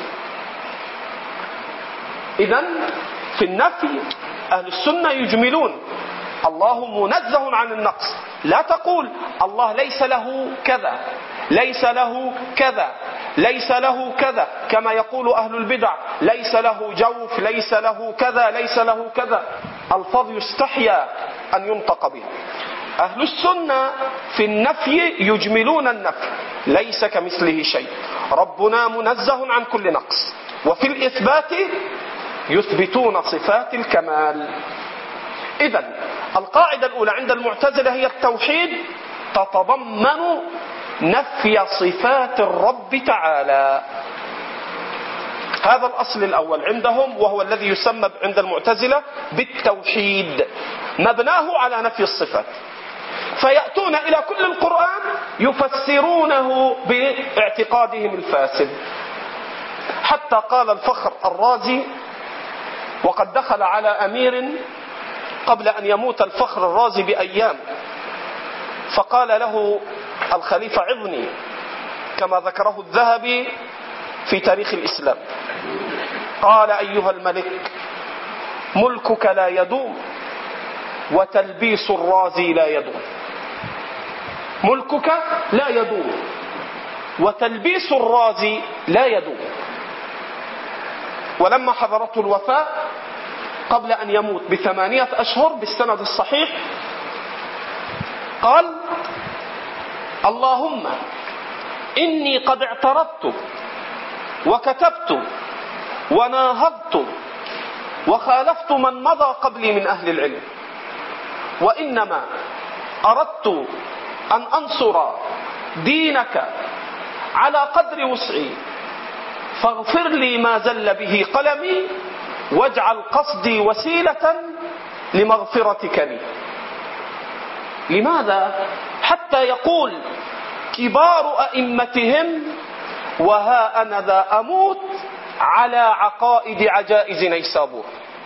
إذن في النفي أهل السنة يجملون: الله منزه عن النقص. لا تقول الله ليس له كذا، ليس له كذا، ليس له كذا، كما يقول أهل البدع: ليس له جوف، ليس له كذا، ليس له كذا. الفاظ يستحيا أن ينطق بها. أهل السنة في النفي يجملون النفي: ليس كمثله شيء، ربنا منزه عن كل نقص. وفي الإثبات يثبتون صفات الكمال. إذن القاعدة الأولى عند المعتزلة هي التوحيد، تتضمن نفي صفات الرب تعالى. هذا الأصل الأول عندهم، وهو الذي يسمى عند المعتزلة بالتوحيد، مبناه على نفي الصفات. فيأتون إلى كل القرآن يفسرونه باعتقادهم الفاسد. حتى قال الفخر الرازي، وقد دخل على أمير قبل أن يموت الفخر الرازي بأيام، فقال له الخليفة: عظني، كما ذكره الذهبي في تاريخ الإسلام. قال: أيها الملك، ملكك لا يدوم وتلبيس الرازي لا يدوم. ملكك لا يدوم وتلبيس الرازي لا يدوم. ولما حضرته الوفاة قبل أن يموت بثمانية أشهر بالسند الصحيح، قال: اللهم إني قد اعترضت وكتبت وناهضت وخالفت من مضى قبلي من أهل العلم، وإنما أردت أن أنصر دينك على قدر وسعي، فاغفر لي ما زل به قلمي واجعل قصدي وسيلة لمغفرتك لي. لماذا؟ حتى يقول كبار أئمتهم: وها أنا ذا أموت على عقائد عجائز نيسابور.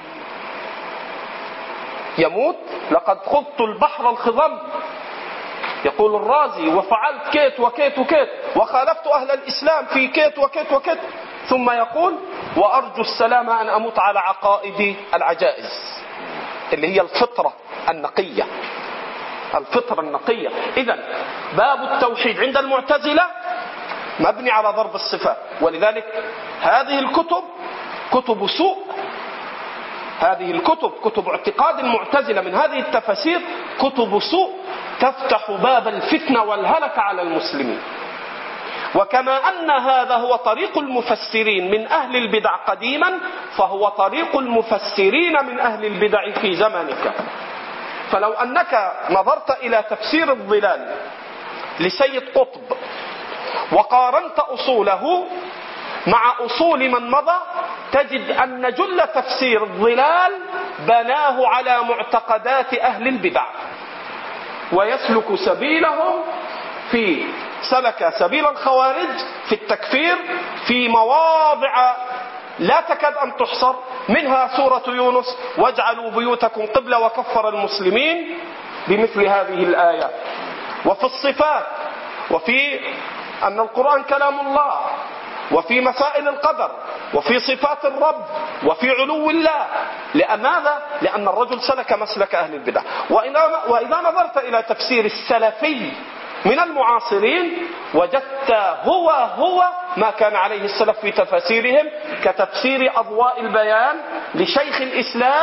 يموت: لقد خضت البحر الخضم، يقول الرازي، وفعلت كيت وكيت وكيت، وخالفت أهل الإسلام في كيت وكيت وكيت. ثم يقول: وأرجو السلام أن أموت على عقائد العجائز، اللي هي الفطرة النقية. الفطرة النقية. إذن باب التوحيد عند المعتزلة مبني على ضرب الصفات. ولذلك هذه الكتب كتب سوء، هذه الكتب كتب اعتقاد المعتزلة من هذه التفاسير كتب سوء، تفتح باب الفتنة والهلك على المسلمين. وكما أن هذا هو طريق المفسرين من أهل البدع قديما، فهو طريق المفسرين من أهل البدع في زمانك. فلو أنك نظرت إلى تفسير الظلال لسيد قطب وقارنت أصوله مع أصول من مضى، تجد أن جل تفسير الظلال بناه على معتقدات أهل البدع، ويسلك سبيلهم في سلك سبيل الخوارج في التكفير في مواضع لا تكاد أن تحصر، منها سورة يونس: واجعلوا بيوتكم قبلة وكفر المسلمين، بمثل هذه الآية. وفي الصفات، وفي أن القرآن كلام الله، وفي مسائل القدر، وفي صفات الرب، وفي علو الله. لماذا؟ لأن الرجل سلك مسلك أهل البدع. وإذا نظرت إلى تفسير السلفي من المعاصرين وجدت هو هو ما كان عليه السلف في تفاسيرهم، كتفسير أضواء البيان لشيخ الإسلام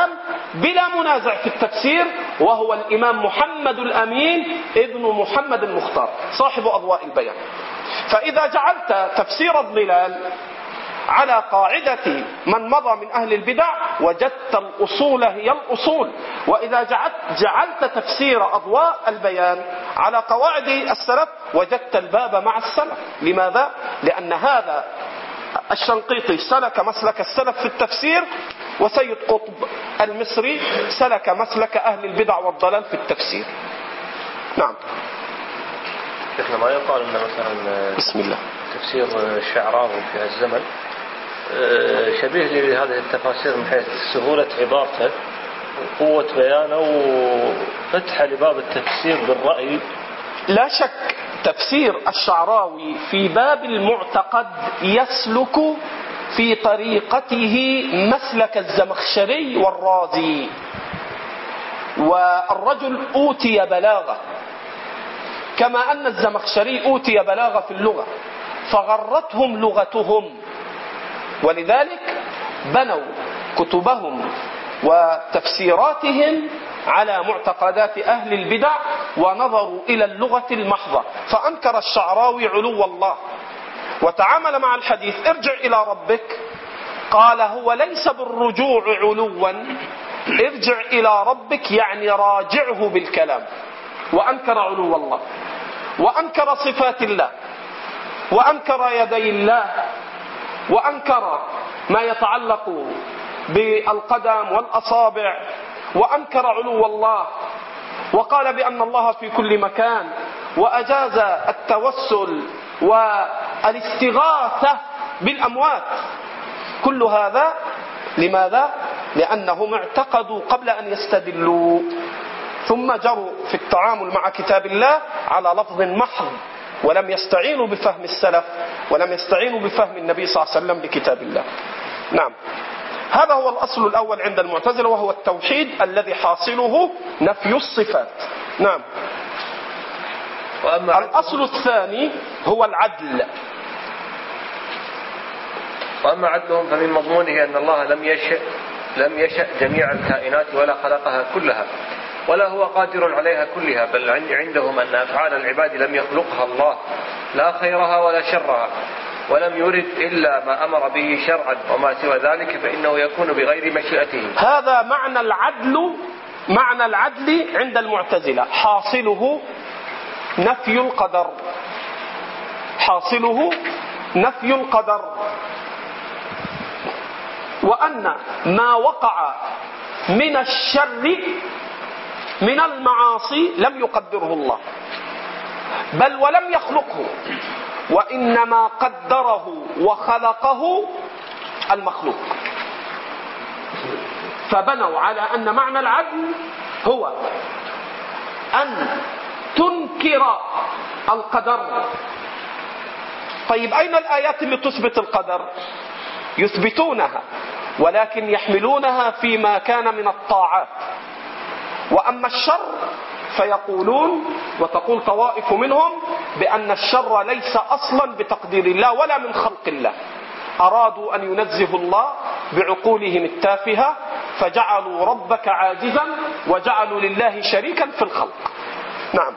بلا منازع في التفسير، وهو الإمام محمد الأمين ابن محمد المختار صاحب أضواء البيان. فإذا جعلت تفسير الظلال على قاعدة من مضى من أهل البدع وجدت الأصول هي الأصول، وإذا جعلت تفسير أضواء البيان على قواعد السلف وجدت الباب مع السلف. لماذا؟ لأن هذا الشنقيطي سلك مسلك السلف في التفسير، وسيد قطب المصري سلك مسلك أهل البدع والضلال في التفسير. نعم. شيخنا ما يقال أن مثلا بسم الله تفسير الشعراوي في الزمن شبيه لهذه التفاسير من حيث سهولة عبارته وقوة بيانه وفتح لباب التفسير بالرأي؟ لا شك تفسير الشعراوي في باب المعتقد يسلك في طريقته مسلك الزمخشري والرازي، والرجل أوتي بلاغة كما أن الزمخشري أوتي بلاغة في اللغة، فغرتهم لغتهم، ولذلك بنوا كتبهم وتفسيراتهم على معتقدات أهل البدع ونظروا إلى اللغة المحضة. فأنكر الشعراوي علو الله وتعامل مع الحديث ارجع إلى ربك، قال هو ليس بالرجوع علوا، ارجع إلى ربك يعني راجعه بالكلام، وأنكر علو الله وأنكر صفات الله وأنكر يدي الله وأنكر ما يتعلق بالقدم والأصابع وأنكر علو الله، وقال بأن الله في كل مكان، وأجاز التوسل والاستغاثة بالأموات. كل هذا لماذا؟ لأنهم اعتقدوا قبل أن يستدلوا، ثم جروا في التعامل مع كتاب الله على لفظ محض، ولم يستعينوا بفهم السلف ولم يستعينوا بفهم النبي صلى الله عليه وسلم لكتاب الله. نعم، هذا هو الأصل الأول عند المعتزلة، وهو التوحيد الذي حاصله نفي الصفات. نعم. وأما الأصل الثاني هو العدل. وأما عدلهم فمن مضمونه أن الله لم يشأ لم يشأ جميع الكائنات ولا خلقها كلها ولا هو قادر عليها كلها، بل عندهم أن أفعال العباد لم يخلقها الله، لا خيرها ولا شرها، ولم يرد إلا ما أمر به شرعا، وما سوى ذلك فإنه يكون بغير مشيئته. هذا معنى العدل. معنى العدل عند المعتزلة حاصله نفي القدر، حاصله نفي القدر، وأن ما وقع من الشر من المعاصي لم يقدره الله، بل ولم يخلقه، وإنما قدره وخلقه المخلوق. فبنوا على أن معنى العدل هو أن تنكر القدر. طيب أين الآيات اللي تثبت القدر؟ يثبتونها، ولكن يحملونها فيما كان من الطاعات. وأما الشر فيقولون، وتقول طوائف منهم، بأن الشر ليس أصلا بتقدير الله ولا من خلق الله، أرادوا أن ينزهوا الله بعقولهم التافهة، فجعلوا ربك عاجزا وجعلوا لله شريكا في الخلق. نعم.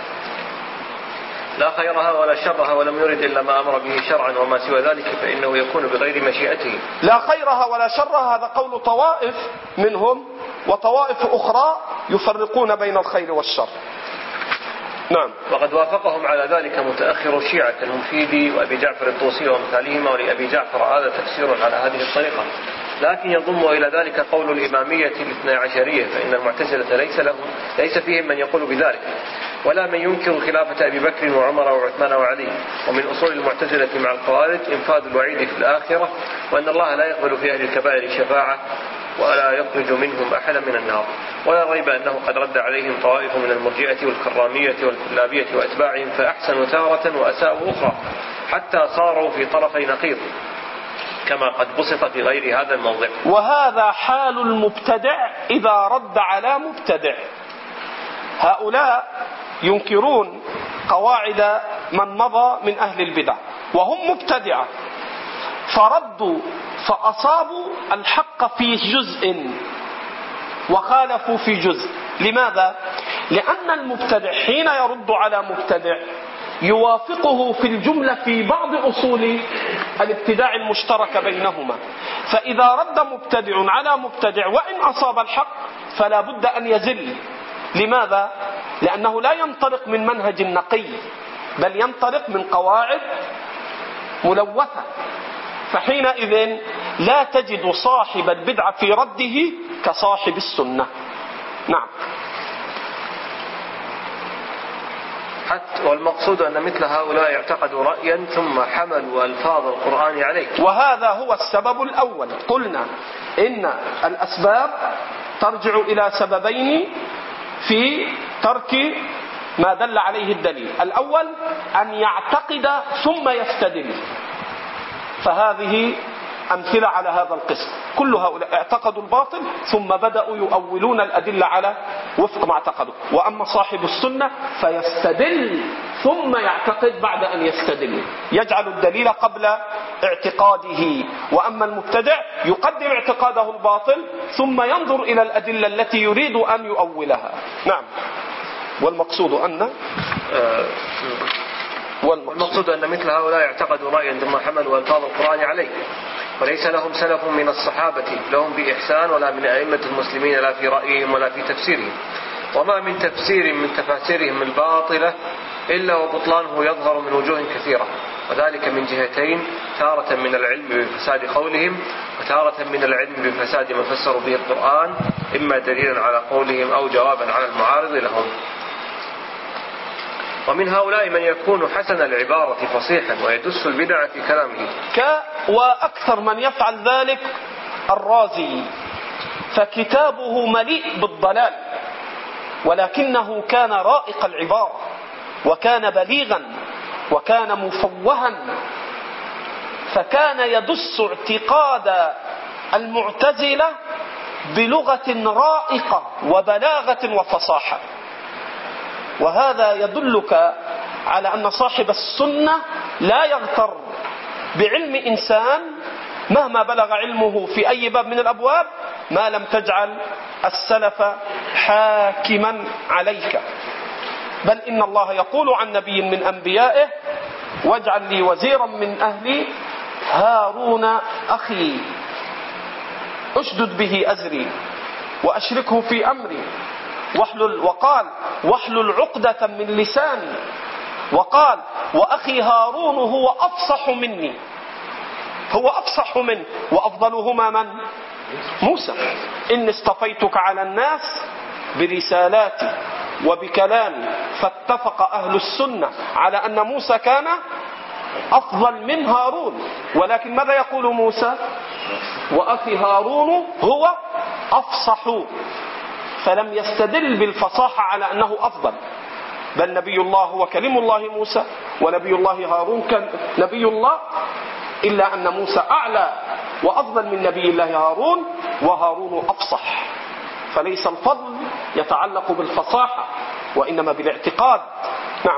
لا خيرها ولا شرها ولم يرد إلا ما أمر به شرعا، وما سوى ذلك فإنه يكون بغير مشيئته. لا خيرها ولا شرها، هذا قول طوائف منهم، وطوائف أخرى يفرقون بين الخير والشر. نعم. وقد وافقهم على ذلك متأخر الشيعة كالمفيدي وأبي جعفر الطوسي وامثالهما، ولأبي جعفر هذا تفسير على هذه الطريقة، لكن يضم إلى ذلك قول الإمامية الاثنى عشرية، فإن المعتزلة ليس لهم ليس فيهم من يقول بذلك، ولا من ينكر خلافة أبي بكر وعمر وعثمان وعلي. ومن أصول المعتزلة مع الخوارج إنفاذ الوعيد في الآخرة، وأن الله لا يقبل في أهل الكبائر شفاعة ولا يخرج منهم أحدا من النار. ولا ريب أنه قد رد عليهم طوائف من المرجئة والكرامية والكلابية وأتباعهم، فأحسنوا تارة وأساءوا أخرى، حتى صاروا في طرفي نقيض، كما قد بسط في غير هذا الموضع. وهذا حال المبتدع إذا رد على مبتدع. هؤلاء ينكرون قواعد من مضى من أهل البدع وهم مبتدعة، فردوا فأصابوا الحق في جزء، وخالفوا في جزء. لماذا؟ لأن المبتدع حين يرد على مبتدع يوافقه في الجملة في بعض أصول الابتداع المشترك بينهما، فإذا رد مبتدع على مبتدع وإن أصاب الحق فلا بد أن يزل. لماذا؟ لأنه لا ينطلق من منهج نقي، بل ينطلق من قواعد ملوثة، فحينئذ لا تجد صاحب البدعة في رده كصاحب السنة. نعم. حتى والمقصود أن مثل هؤلاء اعتقدوا رأيا ثم حملوا ألفاظ القرآن عليه، وهذا هو السبب الأول. قلنا إن الأسباب ترجع إلى سببين في ترك ما دل عليه الدليل. الأول أن يعتقد ثم يستدل، فهذه أمثلة على هذا القسم. كل هؤلاء اعتقدوا الباطل ثم بدأوا يؤولون الأدلة على وفق ما اعتقدوا. وأما صاحب السنة فيستدل ثم يعتقد بعد أن يستدل، يجعل الدليل قبل اعتقاده. وأما المبتدع يقدم اعتقاده الباطل ثم ينظر إلى الأدلة التي يريد أن يؤولها. نعم. والمقصود أن والمقصود أن مثل هؤلاء اعتقدوا رأيا ثم حملوا ألفاظ القرآن عليه، وليس لهم سلف من الصحابة لهم بإحسان ولا من أئمة المسلمين لا في رأيهم ولا في تفسيرهم، وما من تفسير من تفاسيرهم الباطلة إلا وبطلانه يظهر من وجوه كثيرة، وذلك من جهتين: تارة من العلم بفساد قولهم، وتارة من العلم بفساد ما فسروا به القرآن، إما دليلا على قولهم أو جوابا على المعارض لهم. ومن هؤلاء من يكون حسن العبارة فصيحا ويدس البدع في كلامه، ك وأكثر من يفعل ذلك الرازي، فكتابه مليء بالضلال، ولكنه كان رائق العبارة وكان بليغا وكان مفوها، فكان يدس اعتقاد المعتزلة بلغة رائقة وبلاغة وفصاحة. وهذا يدلك على أن صاحب السنة لا يغتر بعلم إنسان مهما بلغ علمه في أي باب من الأبواب، ما لم تجعل السلف حاكما عليك. بل إن الله يقول عن نبي من أنبيائه: واجعل لي وزيرا من أهلي هارون أخي أشدد به أزري وأشركه في أمري واحلل وقال واحلل عقدة من لساني، وقال وأخي هارون هو أفصح مني، هو أفصح منه، وأفضلهما من؟ موسى. إني اصطفيتك على الناس برسالاتي وبكلامي. فاتفق أهل السنة على أن موسى كان أفضل من هارون، ولكن ماذا يقول موسى؟ وأخي هارون هو أفصح، فلم يستدل بالفصاحة على أنه أفضل، بل نبي الله هو كلم الله موسى، ونبي الله هارون كان نبي الله، إلا أن موسى أعلى وأفضل من نبي الله هارون، وهارون أفصح. فليس الفضل يتعلق بالفصاحة وإنما بالاعتقاد. نعم.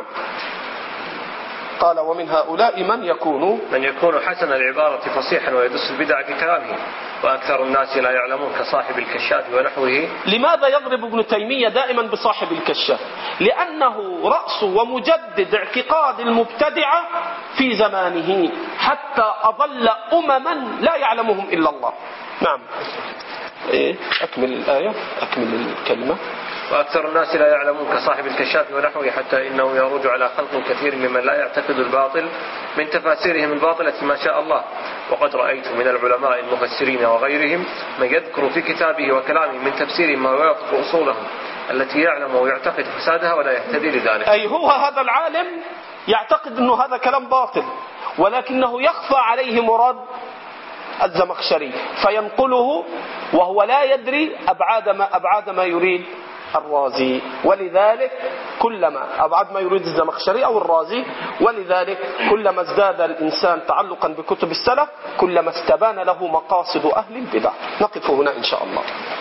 قال ومن هؤلاء من يكون من يكون حسن العبارة فصيحا ويدس البدع في كلامه، وأكثر الناس لا يعلمون كصاحب الكشاف ونحوه. لماذا يضرب ابن تيمية دائما بصاحب الكشاف؟ لأنه رأس ومجدد اعتقاد المبتدعة في زمانه، حتى أضل أمما لا يعلمهم إلا الله. نعم. إيه؟ أكمل الآية، أكمل الكلمة. وأكثر الناس لا يعلمون كصاحب الكشاف ونحوه، حتى إنه يروج على خلق كثير ممن لا يعتقد الباطل من تفاسيرهم الباطلة ما شاء الله. وقد رأيت من العلماء المفسرين وغيرهم من يذكر في كتابه وكلامه من تفسير ما يوافق أصولهم التي يعلم ويعتقد فسادها ولا يهتدي لذلك. أي هو هذا العالم يعتقد أنه هذا كلام باطل، ولكنه يخفى عليه مراد الزمخشري فينقله وهو لا يدري أبعاد ما, أبعاد ما يريد الرازي. ولذلك كلما أبعد ما يريد الزمخشري أو الرازي، ولذلك كلما ازداد الإنسان تعلقا بكتب السلف كلما استبان له مقاصد أهل البدع. نقف هنا إن شاء الله.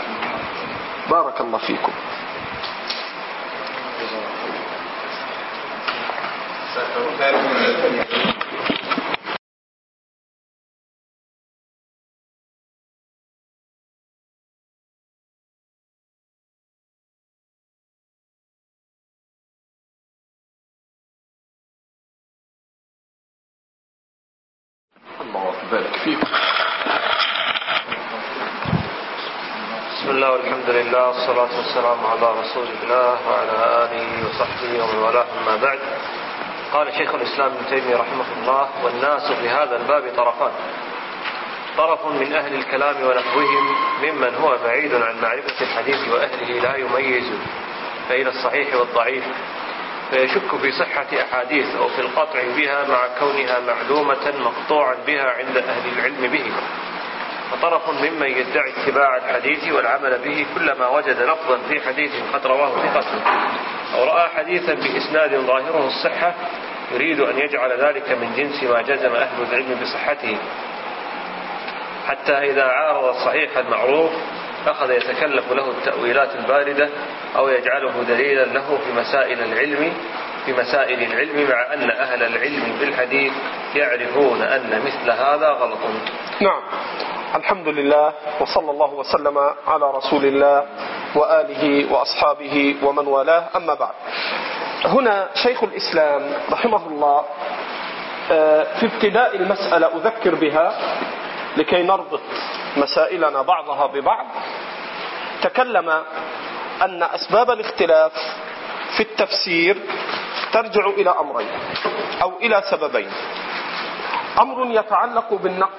بارك الله فيكم. بارك فيكم. بسم الله والحمد لله والصلاة والسلام على رسول الله وعلى آله وصحبه ومن والاه، أما بعد. قال شيخ الإسلام ابن تيمية رحمه الله: والناس في هذا الباب طرفان، طرف من أهل الكلام ونحوهم ممن هو بعيد عن معرفة الحديث وأهله لا يميز بين الصحيح والضعيف، فيشك في صحة أحاديث أو في القطع بها مع كونها معلومة مقطوعا بها عند أهل العلم به، وطرف ممن يدعي اتباع الحديث والعمل به كلما وجد لفظا في حديث قد رواه ثقة أو رأى حديثا بإسناد ظاهره الصحة يريد أن يجعل ذلك من جنس ما جزم أهل العلم بصحته، حتى إذا عارض الصحيح المعروف أخذ يتكلف له التأويلات الباردة أو يجعله دليلا له في مسائل العلم في مسائل العلم مع أن أهل العلم بالحديث يعرفون أن مثل هذا غلط. نعم، الحمد لله، وصلى الله وسلم على رسول الله وآله وأصحابه ومن والاه، أما بعد. هنا شيخ الإسلام رحمه الله في ابتداء المسألة أذكر بها لكي نربط مسائلنا بعضها ببعض. تكلم أن أسباب الاختلاف في التفسير ترجع إلى أمرين أو إلى سببين: أمر يتعلق بالنقل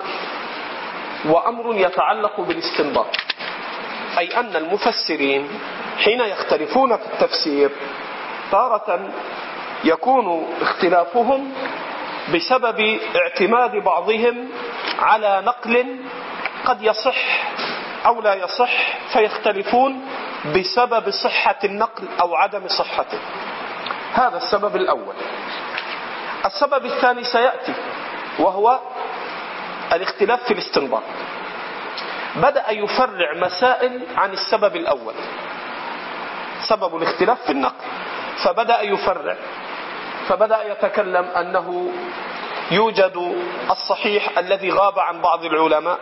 وأمر يتعلق بالاستنباط. أي أن المفسرين حين يختلفون في التفسير تارة يكون اختلافهم بسبب اعتماد بعضهم على نقل قد يصح أو لا يصح، فيختلفون بسبب صحة النقل أو عدم صحته. هذا السبب الأول. السبب الثاني سيأتي، وهو الاختلاف في الاستنباط. بدأ يفرع مسائل عن السبب الأول، سبب الاختلاف في النقل، فبدأ يفرع، فبدأ يتكلم أنه يوجد الصحيح الذي غاب عن بعض العلماء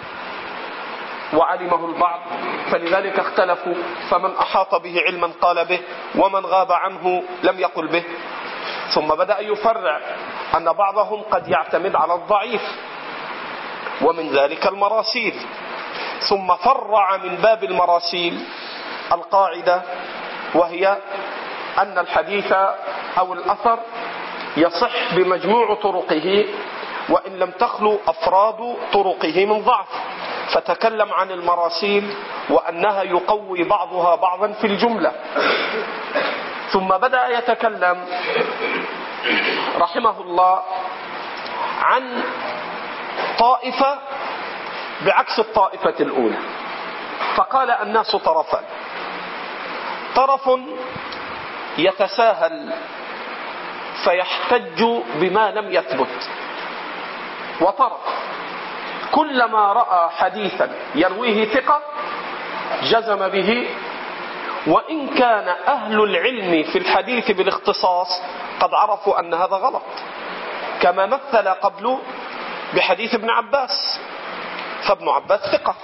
وعلمه البعض فلذلك اختلفوا، فمن أحاط به علما قال به ومن غاب عنه لم يقل به. ثم بدأ يفرع أن بعضهم قد يعتمد على الضعيف ومن ذلك المراسيل. ثم فرع من باب المراسيل القاعدة، وهي أن الحديث أو الأثر يصح بمجموع طرقه وإن لم تخلو أفراد طرقه من ضعف، فتكلم عن المراسيل وأنها يقوي بعضها بعضا في الجملة. ثم بدأ يتكلم رحمه الله عن طائفة بعكس الطائفة الأولى، فقال الناس طرفان: طرف يتساهل فيحتج بما لم يثبت، وطرف كلما رأى حديثا يرويه ثقة جزم به، وإن كان أهل العلم في الحديث بالاختصاص قد عرفوا أن هذا غلط، كما مثل قبل بحديث ابن عباس، فابن عباس ثقة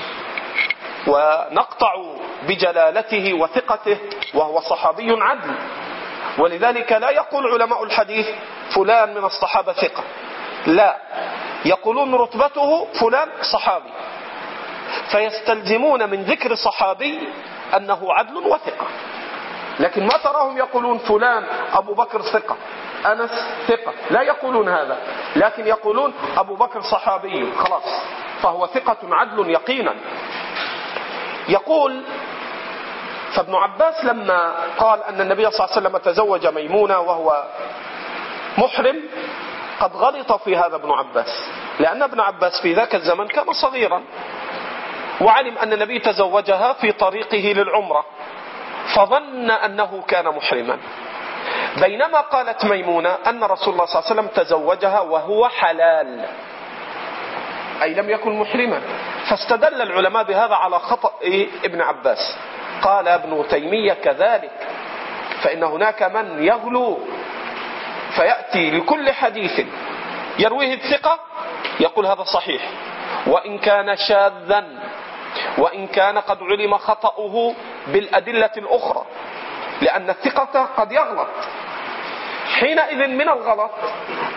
ونقطع بجلالته وثقته وهو صحابي عدل، ولذلك لا يقول علماء الحديث فلان من الصحابة ثقة، لا، يقولون رتبته فلان صحابي، فيستلزمون من ذكر صحابي أنه عدل وثقة. لكن ما تراهم يقولون فلان أبو بكر ثقة، أنس ثقة، لا يقولون هذا، لكن يقولون أبو بكر صحابي خلاص فهو ثقة عدل يقينا. يقول: فابن عباس لما قال أن النبي صلى الله عليه وسلم تزوج ميمونة وهو محرم قد غلط في هذا ابن عباس، لأن ابن عباس في ذاك الزمن كان صغيرا وعلم أن النبي تزوجها في طريقه للعمرة، فظن أنه كان محرما، بينما قالت ميمونة أن رسول الله صلى الله عليه وسلم تزوجها وهو حلال، أي لم يكن محرما. فاستدل العلماء بهذا على خطأ ابن عباس. قال ابن تيمية: كذلك، فإن هناك من يغلو فيأتي لكل حديث يرويه الثقة يقول هذا صحيح، وإن كان شاذا، وإن كان قد علم خطأه بالأدلة الأخرى، لأن الثقة قد يغلط. حينئذ من الغلط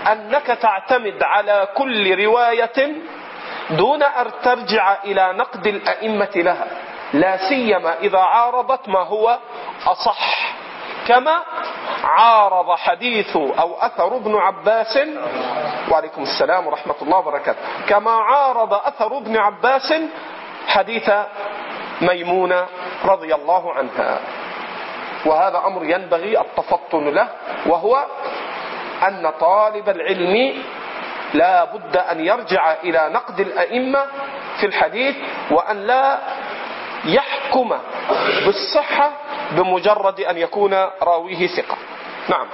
أنك تعتمد على كل رواية دون أن ترجع إلى نقد الأئمة لها، لا سيما إذا عارضت ما هو أصح، كما عارض حديث أو أثر ابن عباس وعليكم السلام ورحمة الله وبركاته، كما عارض أثر ابن عباس حديث ميمونة رضي الله عنها. وهذا أمر ينبغي التفطن له، وهو أن طالب العلم لا بد أن يرجع إلى نقد الأئمة في الحديث، وأن لا يحكم بالصحة بمجرد أن يكون راويه ثقة. نعم.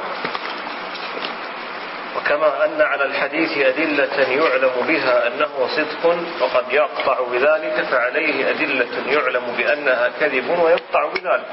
وكما أن على الحديث أدلة يعلم بها أنه صدق وقد يقطع بذلك، فعليه أدلة يعلم بأنها كذب ويقطع بذلك،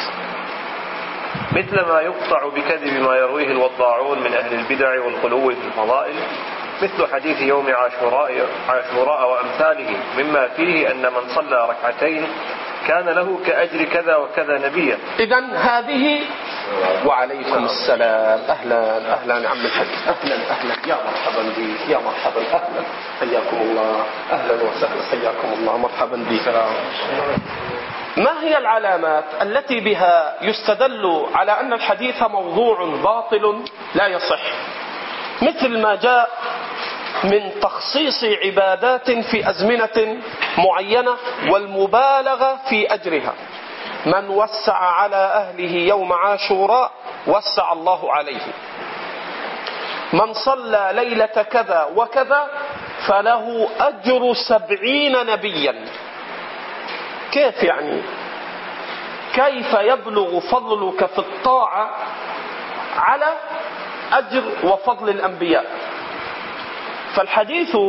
مثل ما يقطع بكذب ما يرويه الوضاعون من أهل البدع والغلو في الفضائل، مثل حديث يوم عاشوراء, عاشوراء وأمثاله، مما فيه أن من صلى ركعتين كان له كأجر كذا وكذا نبيا. إذن هذه وعليكم السلام، أهلا أهلا يا عم الحاج، أهلا أهلا يا مرحبا بك، يا مرحبا، أهلا حياكم الله، أهلا وسهلا حياكم الله، مرحبا بك. ما هي العلامات التي بها يستدل على أن الحديث موضوع باطل لا يصح؟ مثل ما جاء من تخصيص عبادات في أزمنة معينة والمبالغة في أجرها. من وسع على أهله يوم عاشوراء وسع الله عليه، من صلى ليلة كذا وكذا فله أجر سبعين نبيا. كيف يعني؟ كيف يبلغ فضلك في الطاعة على أجر وفضل الأنبياء؟ فالحديث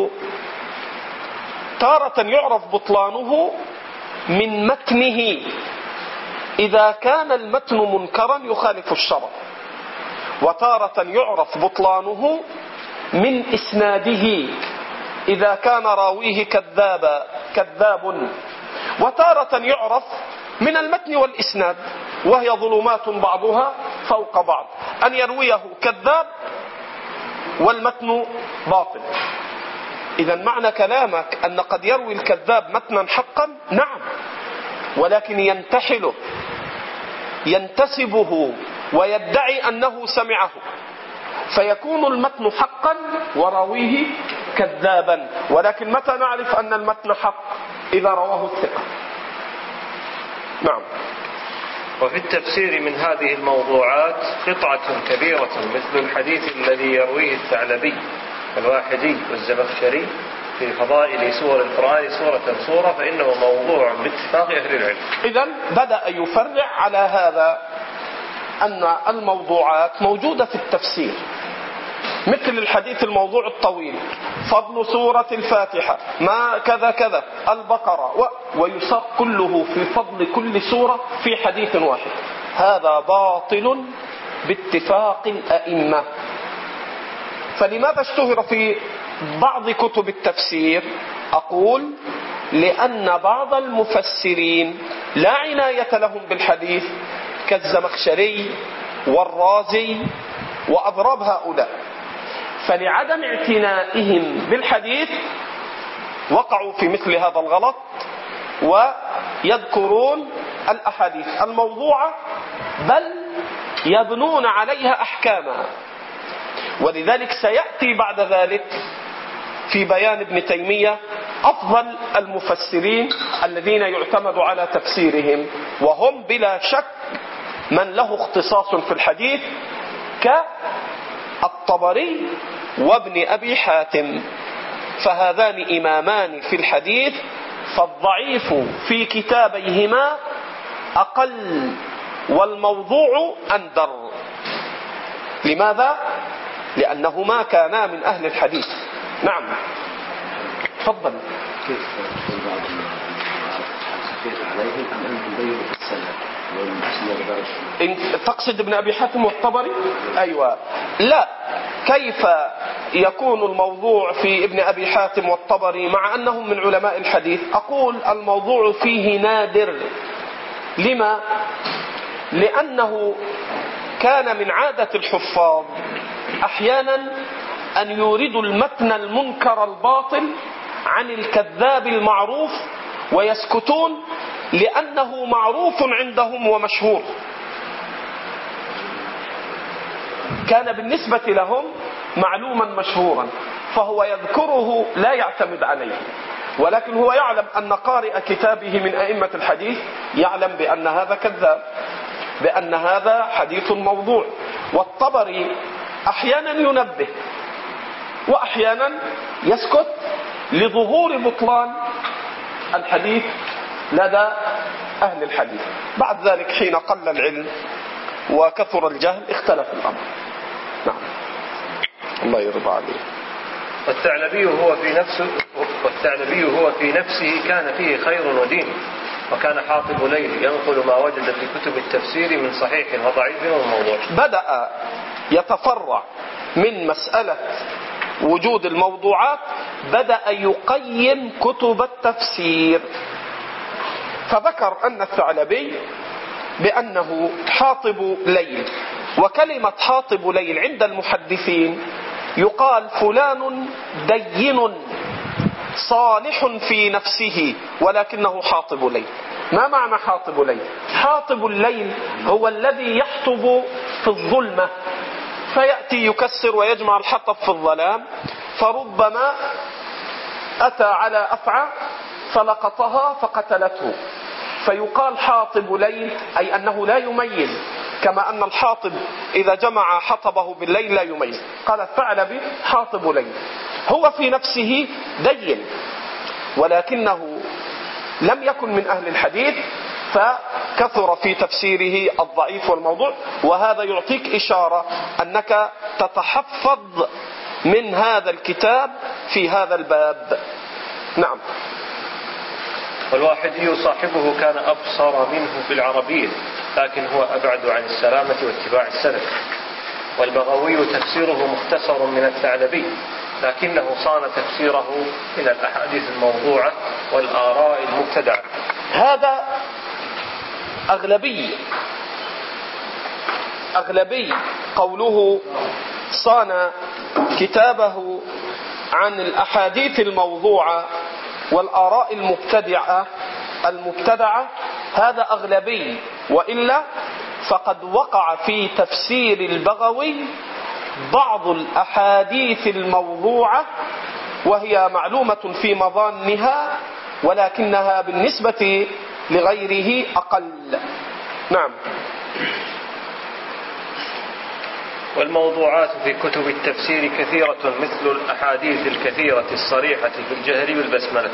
تارة يعرف بطلانه من متنه، إذا كان المتن منكرا يخالف الشرع، وتارة يعرف بطلانه من إسناده، إذا كان راويه كذابا كذاب، وتارة يعرف من المتن والإسناد، وهي ظلمات بعضها فوق بعض، أن يرويه كذاب والمتن باطل. إذا معنى كلامك أن قد يروي الكذاب متنا حقا؟ نعم، ولكن ينتحله ينتسبه ويدعي أنه سمعه، فيكون المتن حقا وراويه كذابا. ولكن متى نعرف أن المتن حق؟ إذا رواه الثقة. نعم. وفي التفسير من هذه الموضوعات قطعة كبيرة، مثل الحديث الذي يرويه الثعلبي الواحدي والزمخشري في فضائل سور القرآن سورة سورة، فإنه موضوع باتفاق أهل العلم. إذن بدأ يفرع على هذا أن الموضوعات موجودة في التفسير، مثل الحديث الموضوع الطويل، فضل سورة الفاتحة، ما كذا كذا، البقرة، و... ويساق كله في فضل كل سورة في حديث واحد. هذا باطل باتفاق الأئمة. فلماذا اشتهر في بعض كتب التفسير؟ أقول لأن بعض المفسرين لا عناية لهم بالحديث، كالزمخشري والرازي وأضراب هؤلاء، فلعدم اعتنائهم بالحديث وقعوا في مثل هذا الغلط، ويذكرون الأحاديث الموضوعة بل يبنون عليها أحكامها. ولذلك سيأتي بعد ذلك في بيان ابن تيمية أفضل المفسرين الذين يعتمد على تفسيرهم، وهم بلا شك من له اختصاص في الحديث كالطبري وابن أبي حاتم، فهذان إمامان في الحديث، فالضعيف في كتابيهما أقل والموضوع أندر. لماذا؟ لأنهما كانا من أهل الحديث. نعم، تفضل. كيف بعض الحديث عليهم أم أنهم بينوا في السنة إن تقصد ابن أبي حاتم والطبري؟ أيوة. لا، كيف يكون الموضوع في ابن أبي حاتم والطبري مع أنهم من علماء الحديث؟ أقول الموضوع فيه نادر. لما؟ لأنه كان من عادة الحفاظ أحيانا أن يوردوا المتن المنكر الباطل عن الكذاب المعروف ويسكتون لأنه معروف عندهم ومشهور. كان بالنسبة لهم معلوما مشهورا، فهو يذكره لا يعتمد عليه، ولكن هو يعلم أن قارئ كتابه من أئمة الحديث يعلم بأن هذا كذاب، بأن هذا حديث موضوع. والطبري أحيانا ينبه وأحيانا يسكت لظهور بطلان الحديث لدى أهل الحديث. بعد ذلك حين قل العلم وكثر الجهل اختلف الأمر. نعم، الله يرضى عليه. والثعلبي هو في نفسه والثعلبي هو في نفسه كان فيه خير ودين، وكان حاطب ليل ينقل ما وجد في كتب التفسير من صحيح وضعيف وموضوع. بدأ يتفرع من مسألة وجود الموضوعات، بدأ يقيم كتب التفسير، فذكر أن الثعلبي بأنه حاطب ليل. وكلمة حاطب ليل عند المحدثين يقال فلان دين صالح في نفسه ولكنه حاطب ليل. ما معنى حاطب ليل؟ حاطب الليل هو الذي يحطب في الظلمة، فيأتي يكسر ويجمع الحطب في الظلام، فربما أتى على أفعى فلقطها فقتلته، فيقال حاطب ليل، أي أنه لا يميز، كما أن الحاطب إذا جمع حطبه بالليل لا يميز. قال الثعلبي حاطب ليل، هو في نفسه دين ولكنه لم يكن من أهل الحديث، فكثر في تفسيره الضعيف والموضوع. وهذا يعطيك إشارة أنك تتحفظ من هذا الكتاب في هذا الباب. نعم. والواحدي صاحبه كان أبصر منه في العربية، لكن هو أبعد عن السلامة واتباع السلف. والبغوي تفسيره مختصر من الثعلبي، لكنه صان تفسيره إلى الأحاديث الموضوعة والآراء المبتدعة. هذا أغلبي أغلبي قوله صان كتابه عن الأحاديث الموضوعة والآراء المبتدعة المبتدعة هذا أغلبي، وإلا فقد وقع في تفسير البغوي بعض الأحاديث الموضوعة، وهي معلومة في مظانها ولكنها بالنسبة لغيره أقل. نعم. والموضوعات في كتب التفسير كثيرة، مثل الأحاديث الكثيرة الصريحة في الجهر بالبسملة،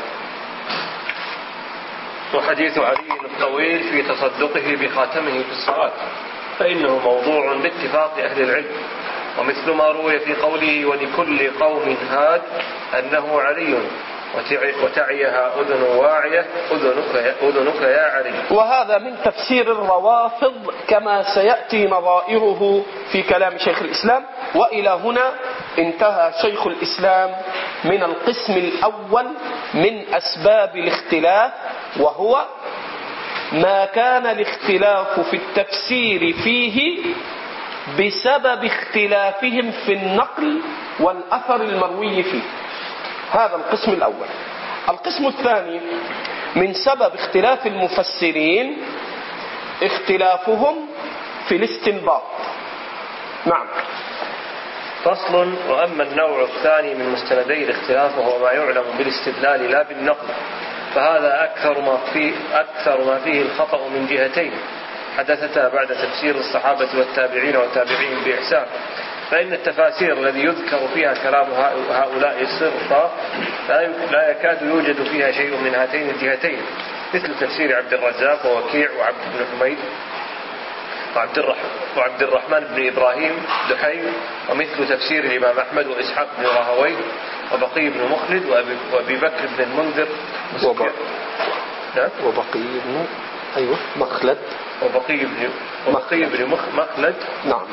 وحديث علي الطويل في تصدقه بخاتمه في الصلاة، فإنه موضوع باتفاق أهل العلم. ومثل ما روي في قوله ولكل قوم هاد أنه علي وتعيها أذن واعية أذنك, أذنك يا علي. وهذا من تفسير الروافض كما سيأتي نظائره في كلام شيخ الإسلام. وإلى هنا انتهى شيخ الإسلام من القسم الأول من أسباب الاختلاف، وهو ما كان الاختلاف في التفسير فيه بسبب اختلافهم في النقل والأثر المروي فيه. هذا القسم الأول. القسم الثاني من سبب اختلاف المفسرين اختلافهم في الاستنباط. نعم. فصل. وأما النوع الثاني من مستندي الاختلاف وهو ما يعلم بالاستدلال لا بالنقل، فهذا أكثر ما فيه, أكثر ما فيه الخطأ من جهتين حدثتا بعد تفسير الصحابة والتابعين والتابعين بإحسان. فإن التفاسير الذي يذكر فيها كلام هؤلاء صرفا لا يكاد يوجد فيها شيء من هاتين الجهتين، مثل تفسير عبد الرزاق ووكيع وعبد بن حميد وعبد الرحمن بن إبراهيم دحيم، ومثل تفسير الإمام أحمد وإسحاق بن راهويه وبقي بن مخلد وأبي بكر بن المنذر وب... نعم. وبقي بن أيوة مخلد وبقي بن وبقي بن مخلد نعم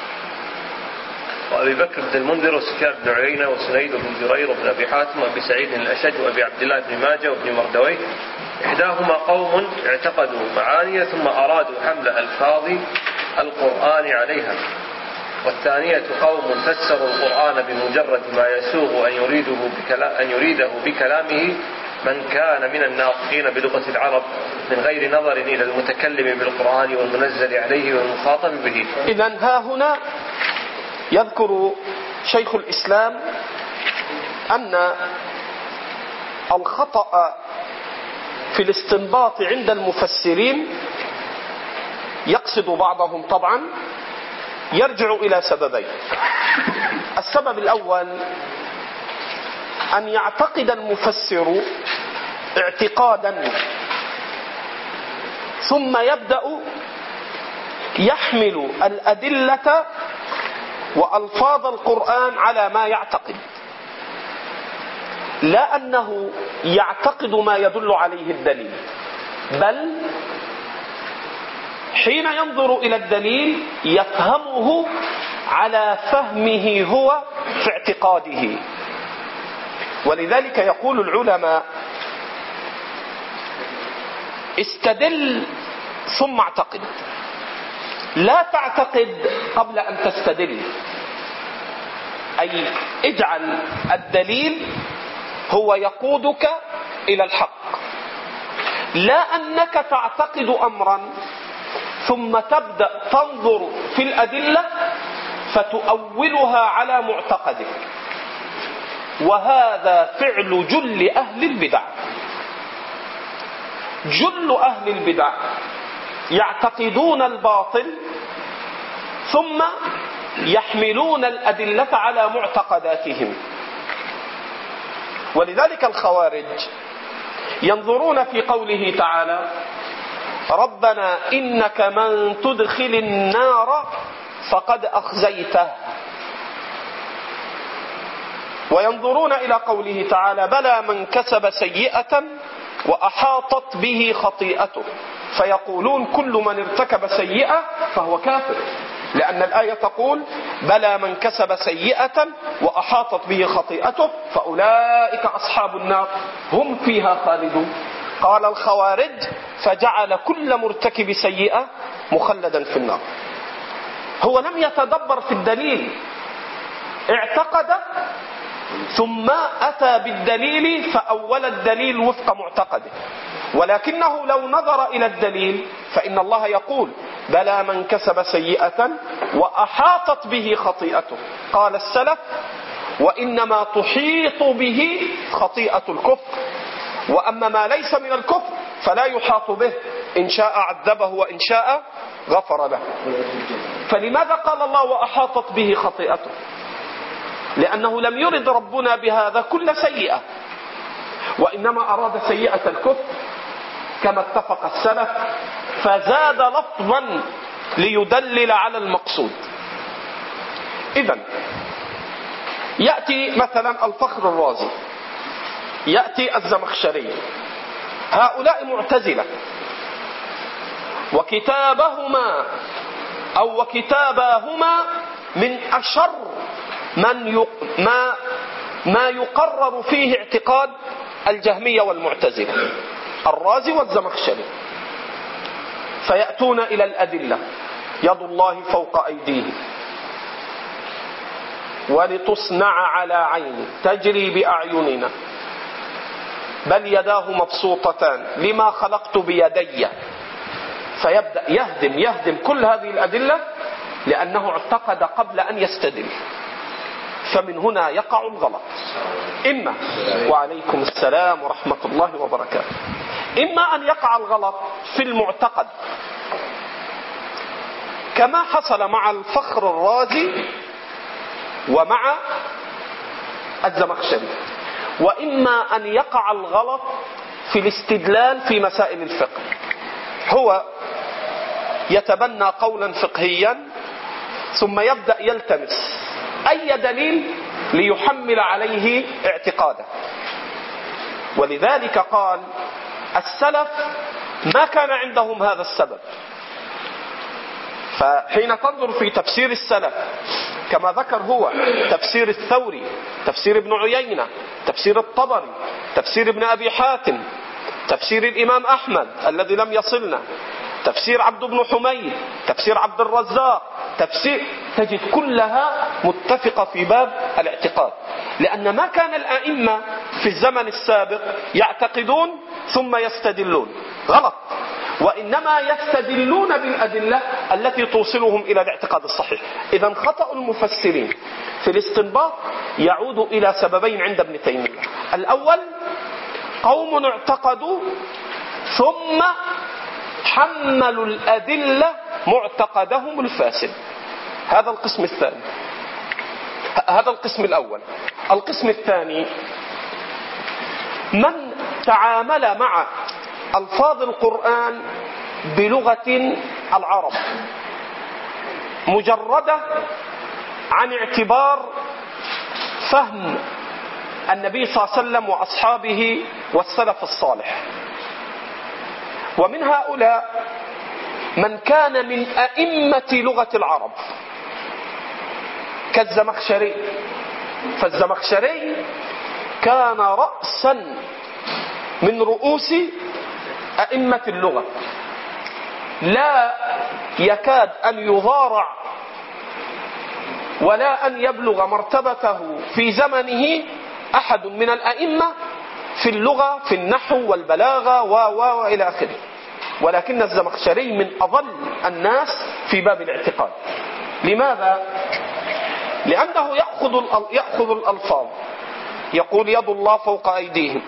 وأبي بكر بن المنذر وسفيان بن عيينة وسنيد بن جرير وابن أبي حاتم وأبي سعيد الأشج وأبي عبد الله بن ماجه وابن مردويه. إحداهما قوم اعتقدوا معاني ثم أرادوا حمل ألفاظ القرآن عليها، والثانية قوم فسروا القرآن بمجرد ما يسوغ أن يريده, بكلا أن يريده بكلامه من كان من الناطقين بلغة العرب من غير نظر إلى المتكلم بالقرآن والمنزل عليه والمخاطب به. إذن ها هنا يذكر شيخ الإسلام أن الخطأ في الاستنباط عند المفسرين، يقصد بعضهم طبعا، يرجع إلى سببين. السبب الأول أن يعتقد المفسر اعتقادا ثم يبدأ يحمل الأدلة وألفاظ القرآن على ما يعتقد، لا أنه يعتقد ما يدل عليه الدليل، بل حين ينظر إلى الدليل يفهمه على فهمه هو في اعتقاده. ولذلك يقول العلماء: استدل ثم اعتقد، لا تعتقد قبل أن تستدل. أي اجعل الدليل هو يقودك إلى الحق، لا أنك تعتقد أمرا ثم تبدأ تنظر في الأدلة فتؤولها على معتقدك، وهذا فعل جل أهل البدع. جل أهل البدع يعتقدون الباطل ثم يحملون الأدلة على معتقداتهم. ولذلك الخوارج ينظرون في قوله تعالى: ربنا إنك من تدخل النار فقد أخزيته، وينظرون إلى قوله تعالى: بلى من كسب سيئة وأحاطت به خطيئته، فيقولون كل من ارتكب سيئة فهو كافر، لأن الآية تقول: بلى من كسب سيئة وأحاطت به خطيئته فأولئك أصحاب النار هم فيها خالدون. قال الخوارج: فجعل كل مرتكب سيئة مخلدا في النار. هو لم يتدبر في الدليل، اعتقد ثم أتى بالدليل فأول الدليل وفق معتقده. ولكنه لو نظر إلى الدليل فإن الله يقول: بلى من كسب سيئة وأحاطت به خطيئته. قال السلف: وإنما تحيط به خطيئة الكفر، وأما ما ليس من الكفر فلا يحاط به، إن شاء عذبه وإن شاء غفر له. فلماذا قال الله وأحاطت به خطيئته؟ لأنه لم يرد ربنا بهذا كل سيئة، وإنما أراد سيئة الكفر كما اتفق السلف، فزاد لفظا ليدلل على المقصود. إذن يأتي مثلا الفخر الرازي، يأتي الزمخشري، هؤلاء معتزلة، وكتابهما أو وكتاباهما من أشر من ما ما يقرر فيه اعتقاد الجهمية والمعتزلة، الرازي والزمخشري. فيأتون إلى الأدلة: يد الله فوق أيديه، ولتصنع على عيني، تجري بأعيننا، بل يداه مبسوطتان، لما خلقت بيدي. فيبدأ يهدم يهدم كل هذه الأدلة لأنه اعتقد قبل أن يستدل. فمن هنا يقع الغلط. إما وعليكم السلام ورحمة الله وبركاته إما أن يقع الغلط في المعتقد كما حصل مع الفخر الرازي ومع الزمخشري، وإما أن يقع الغلط في الاستدلال في مسائل الفقه. هو يتبنى قولا فقهيا ثم يبدأ يلتمس أي دليل ليحمل عليه اعتقاده. ولذلك قال السلف ما كان عندهم هذا السبب. فحين تنظر في تفسير السلف كما ذكر هو تفسير الثوري، تفسير ابن عيينة، تفسير الطبري، تفسير ابن أبي حاتم، تفسير الإمام أحمد الذي لم يصلنا، تفسير عبد بن حميد، تفسير عبد الرزاق، تفسير تجد كلها متفقة في باب الاعتقاد، لأن ما كان الأئمة في الزمن السابق يعتقدون ثم يستدلون، غلط، وإنما يستدلون بالأدلة التي توصلهم إلى الاعتقاد الصحيح. إذن خطأ المفسرين في الاستنباط يعود إلى سببين عند ابن تيمية. الأول، قوم اعتقدوا ثم حملوا الأدلة معتقدهم الفاسد، هذا القسم الثاني، هذا القسم الأول. القسم الثاني، من تعامل مع ألفاظ القرآن بلغة العرب مجردة عن اعتبار فهم النبي صلى الله عليه وسلم وأصحابه والسلف الصالح. ومن هؤلاء من كان من أئمة لغة العرب كالزمخشري، فالزمخشري كان رأسا من رؤوس أئمة اللغة، لا يكاد أن يضارع ولا أن يبلغ مرتبته في زمنه أحد من الأئمة في اللغة، في النحو والبلاغة و إلى آخره. ولكن الزمخشري من أضل الناس في باب الاعتقاد. لماذا؟ لأنه يأخذ يأخذ الألفاظ، يقول يد الله فوق أيديهم،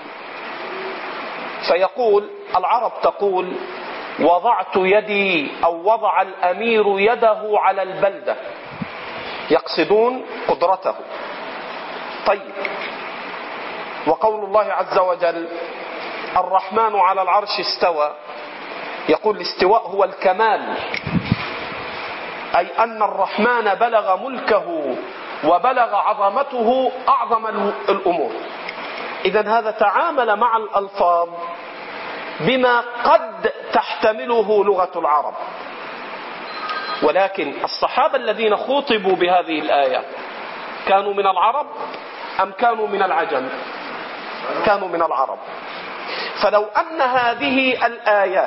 فيقول العرب تقول وضعت يدي أو وضع الأمير يده على البلدة، يقصدون قدرته. طيب، وقول الله عز وجل الرحمن على العرش استوى، يقول الاستواء هو الكمال، أي أن الرحمن بلغ ملكه وبلغ عظمته أعظم الأمور. إذن هذا تعامل مع الألفاظ بما قد تحتمله لغة العرب. ولكن الصحابة الذين خوطبوا بهذه الآية كانوا من العرب أم كانوا من العجم؟ كانوا من العرب. فلو أن هذه الآيات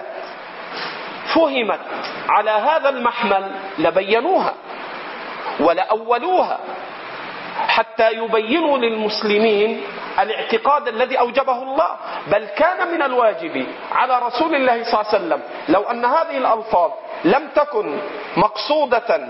فهمت على هذا المحمل لبينوها ولأولوها حتى يبينوا للمسلمين الاعتقاد الذي أوجبه الله. بل كان من الواجب على رسول الله صلى الله عليه وسلم لو أن هذه الألفاظ لم تكن مقصودة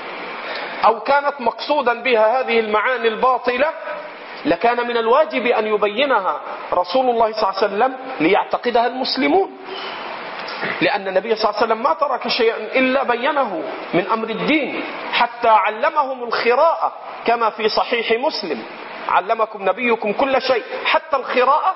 أو كانت مقصودا بها هذه المعاني الباطلة، لكان من الواجب أن يبينها رسول الله صلى الله عليه وسلم ليعتقدها المسلمون، لأن النبي صلى الله عليه وسلم ما ترك شيئا إلا بينه من أمر الدين، حتى علمهم الخراءة كما في صحيح مسلم، علمكم نبيكم كل شيء حتى الخراءة.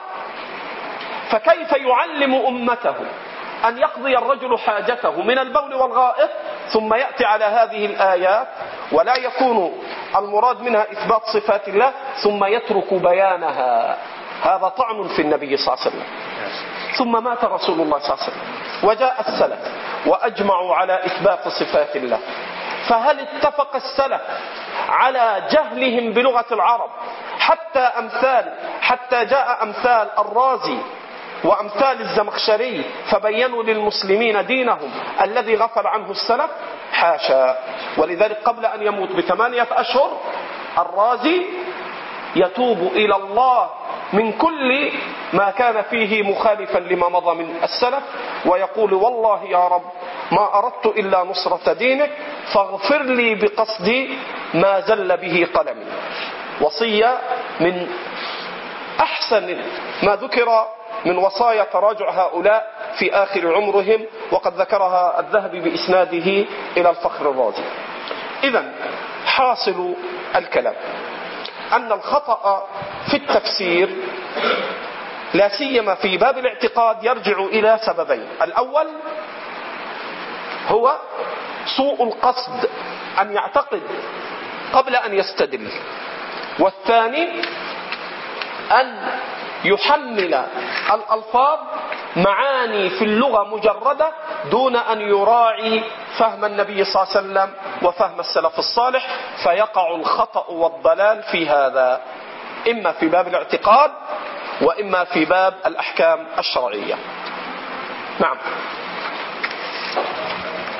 فكيف يعلم أمته أن يقضي الرجل حاجته من البول والغائط ثم يأتي على هذه الآيات ولا يكون المراد منها إثبات صفات الله ثم يترك بيانها؟ هذا طعن في النبي صلى الله عليه وسلم. ثم مات رسول الله صلى الله عليه وسلم وجاء السلف وأجمعوا على إثبات صفات الله. فهل اتفق السلف على جهلهم بلغة العرب حتى أمثال حتى جاء أمثال الرازي وأمثال الزمخشري فبينوا للمسلمين دينهم الذي غفل عنه السلف؟ حاشا. ولذلك قبل أن يموت بثمانية أشهر الرازي يتوب إلى الله من كل ما كان فيه مخالفا لما مضى من السلف، ويقول والله يا رب ما أردت إلا نصرة دينك فاغفر لي بقصدي ما زل به قلمي. وصية من أحسن ما ذكر من وصايا تراجع هؤلاء في آخر عمرهم، وقد ذكرها الذهبي بإسناده إلى الفخر الرازي. إذن حاصل الكلام أن الخطأ في التفسير لا سيما في باب الاعتقاد يرجع إلى سببين. الأول هو سوء القصد أن يعتقد قبل أن يستدل، والثاني أن يحمل الألفاظ معاني في اللغة مجردة دون أن يراعي فهم النبي صلى الله عليه وسلم وفهم السلف الصالح، فيقع الخطأ والضلال في هذا، إما في باب الاعتقاد وإما في باب الأحكام الشرعية. نعم.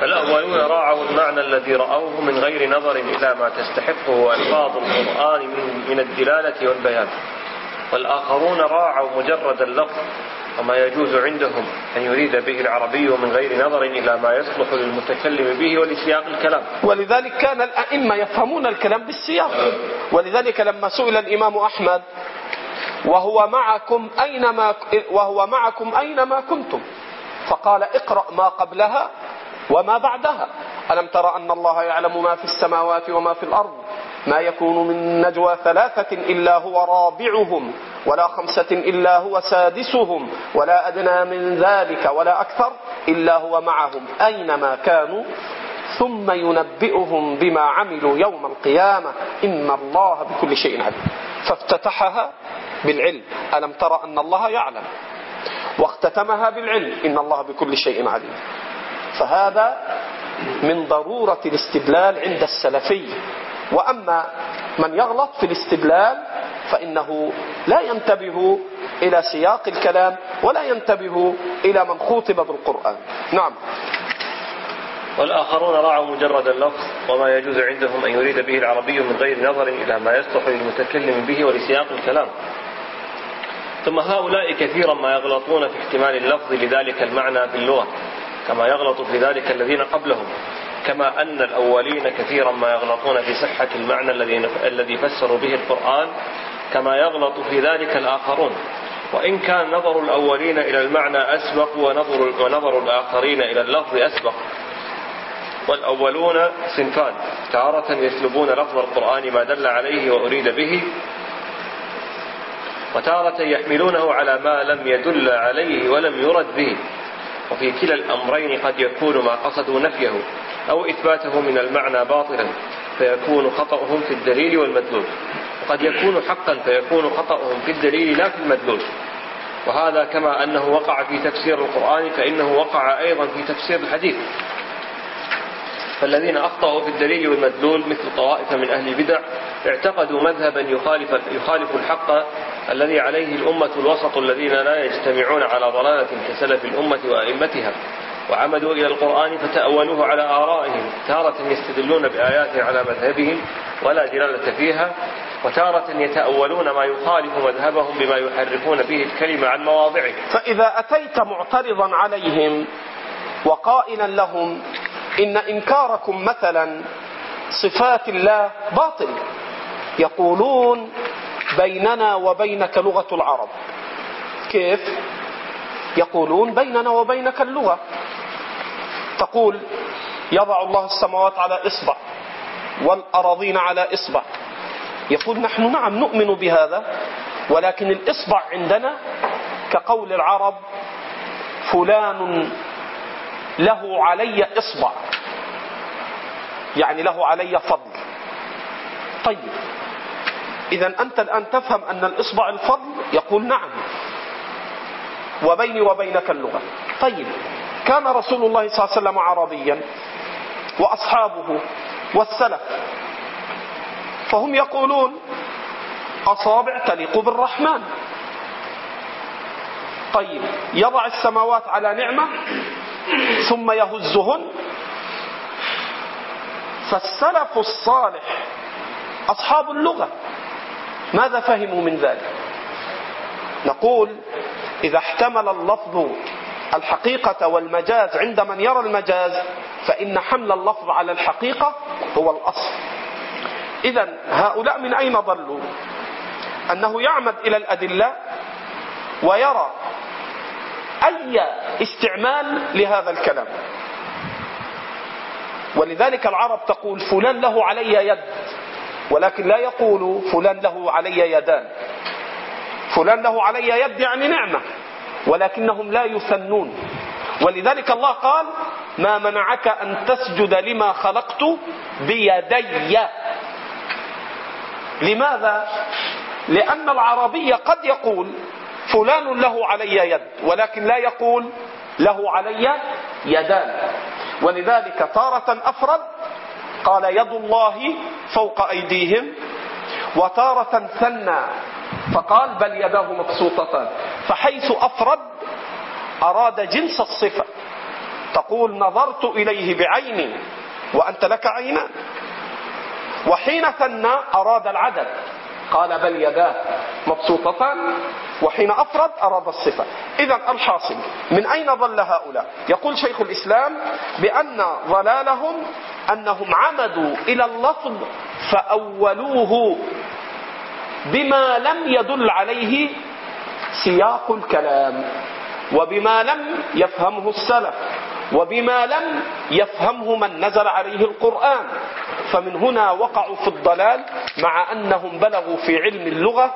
فالأولون راعوا المعنى الذي رأوه من غير نظر إلى ما تستحقه ألفاظ القرآن من الدلالة والبيان، والآخرون راعوا مجرد اللفظ وما يجوز عندهم أن يريد به العربي من غير نظر إلى ما يصلح للمتكلم به ولسياق الكلام. ولذلك كان الأئمة يفهمون الكلام بالسياق. ولذلك لما سئل الإمام أحمد وهو معكم أينما وهو معكم أينما كنتم فقال اقرأ ما قبلها وما بعدها. ألم ترى أن الله يعلم ما في السماوات وما في الأرض ما يكون من نجوى ثلاثة إلا هو رابعهم ولا خمسة إلا هو سادسهم ولا أدنى من ذلك ولا أكثر إلا هو معهم أينما كانوا ثم ينبئهم بما عملوا يوم القيامة إن الله بكل شيء عليم. فافتتحها بالعلم ألم ترى أن الله يعلم، واختتمها بالعلم إن الله بكل شيء عليم. فهذا من ضرورة الاستدلال عند السلفي. وأما من يغلط في الاستدلال فإنه لا ينتبه إلى سياق الكلام ولا ينتبه إلى من خوطب بالقرآن. نعم. والآخرون راعوا مجرد اللفظ وما يجوز عندهم أن يريد به العربي من غير نظر إلى ما يصلح للمتكلم به ولسياق الكلام. ثم هؤلاء كثيرا ما يغلطون في احتمال اللفظ لذلك المعنى في اللغة كما يغلط في ذلك الذين قبلهم، كما أن الأولين كثيرا ما يغلطون في صحة المعنى الذي فسروا به القرآن كما يغلط في ذلك الآخرون، وإن كان نظر الأولين إلى المعنى أسبق ونظر, ونظر الآخرين إلى اللفظ أسبق. والأولون صنفان، تارة يسلبون لفظ القرآن ما دل عليه وأريد به، وتارة يحملونه على ما لم يدل عليه ولم يرد به، وفي كلا الأمرين قد يكون ما قصدوا نفيه أو إثباته من المعنى باطلا فيكون خطأهم في الدليل والمدلول، وقد يكون حقا فيكون خطأهم في الدليل لا في المدلول. وهذا كما أنه وقع في تفسير القرآن فإنه وقع أيضا في تفسير الحديث. فالذين أخطأوا في الدليل والمدلول مثل طوائف من أهل البدع اعتقدوا مذهبا يخالف, يخالف الحق الذي عليه الأمة الوسط الذين لا يجتمعون على ضلالة كسلف الأمة وأئمتها، وعمدوا إلى القرآن فتأولوه على آرائهم، تارة يستدلون بآيات على مذهبهم ولا دلالة فيها، وتارة يتأولون ما يخالف مذهبهم بما يحرفون به الكلمة عن مواضعه. فإذا أتيت معترضا عليهم وقائلا لهم إن إنكاركم مثلا صفات الله باطل، يقولون بيننا وبينك لغة العرب. كيف؟ يقولون بيننا وبينك اللغة. تقول يضع الله السماوات على إصبع والأراضين على إصبع. يقول نحن نعم نؤمن بهذا، ولكن الإصبع عندنا كقول العرب فلان له علي إصبع، يعني له علي فضل. طيب إذن أنت الآن تفهم أن الإصبع الفضل؟ يقول نعم، وبيني وبينك اللغة. طيب كان رسول الله صلى الله عليه وسلم عربيا وأصحابه والسلف، فهم يقولون أصابع تليق بالرحمن. طيب يضع السماوات على نعمة ثم يهزهن. فالسلف الصالح أصحاب اللغة ماذا فهموا من ذلك؟ نقول إذا احتمل اللفظ الحقيقة والمجاز عند من يرى المجاز فإن حمل اللفظ على الحقيقة هو الأصل. إذن هؤلاء من أين ضلوا؟ أنه يعمد إلى الأدلة ويرى أي استعمال لهذا الكلام. ولذلك العرب تقول فلان له علي يد، ولكن لا يقول فلان له علي يدان. فلان له علي يد يعني نعمة، ولكنهم لا يثنون. ولذلك الله قال ما منعك أن تسجد لما خلقت بيدي. لماذا؟ لأن العربي قد يقول فلان له علي يد، ولكن لا يقول له علي يدان. ولذلك تارة أفرد قال يد الله فوق أيديهم، وتارة ثنى فقال بل يداه مبسوطتان. فحيث أفرد أراد جنس الصفة، تقول نظرت إليه بعيني وأنت لك عينان. وحين ثنى أراد العدد، قال بل يداه مبسوطتان، وحين أفرد أراد الصفة. إذن الحاصل من أين ضل هؤلاء؟ يقول شيخ الإسلام بأن ضلالهم أنهم عمدوا إلى اللفظ فأولوه بما لم يدل عليه سياق الكلام، وبما لم يفهمه السلف، وبما لم يفهمه من نزل عليه القرآن. فمن هنا وقعوا في الضلال، مع أنهم بلغوا في علم اللغة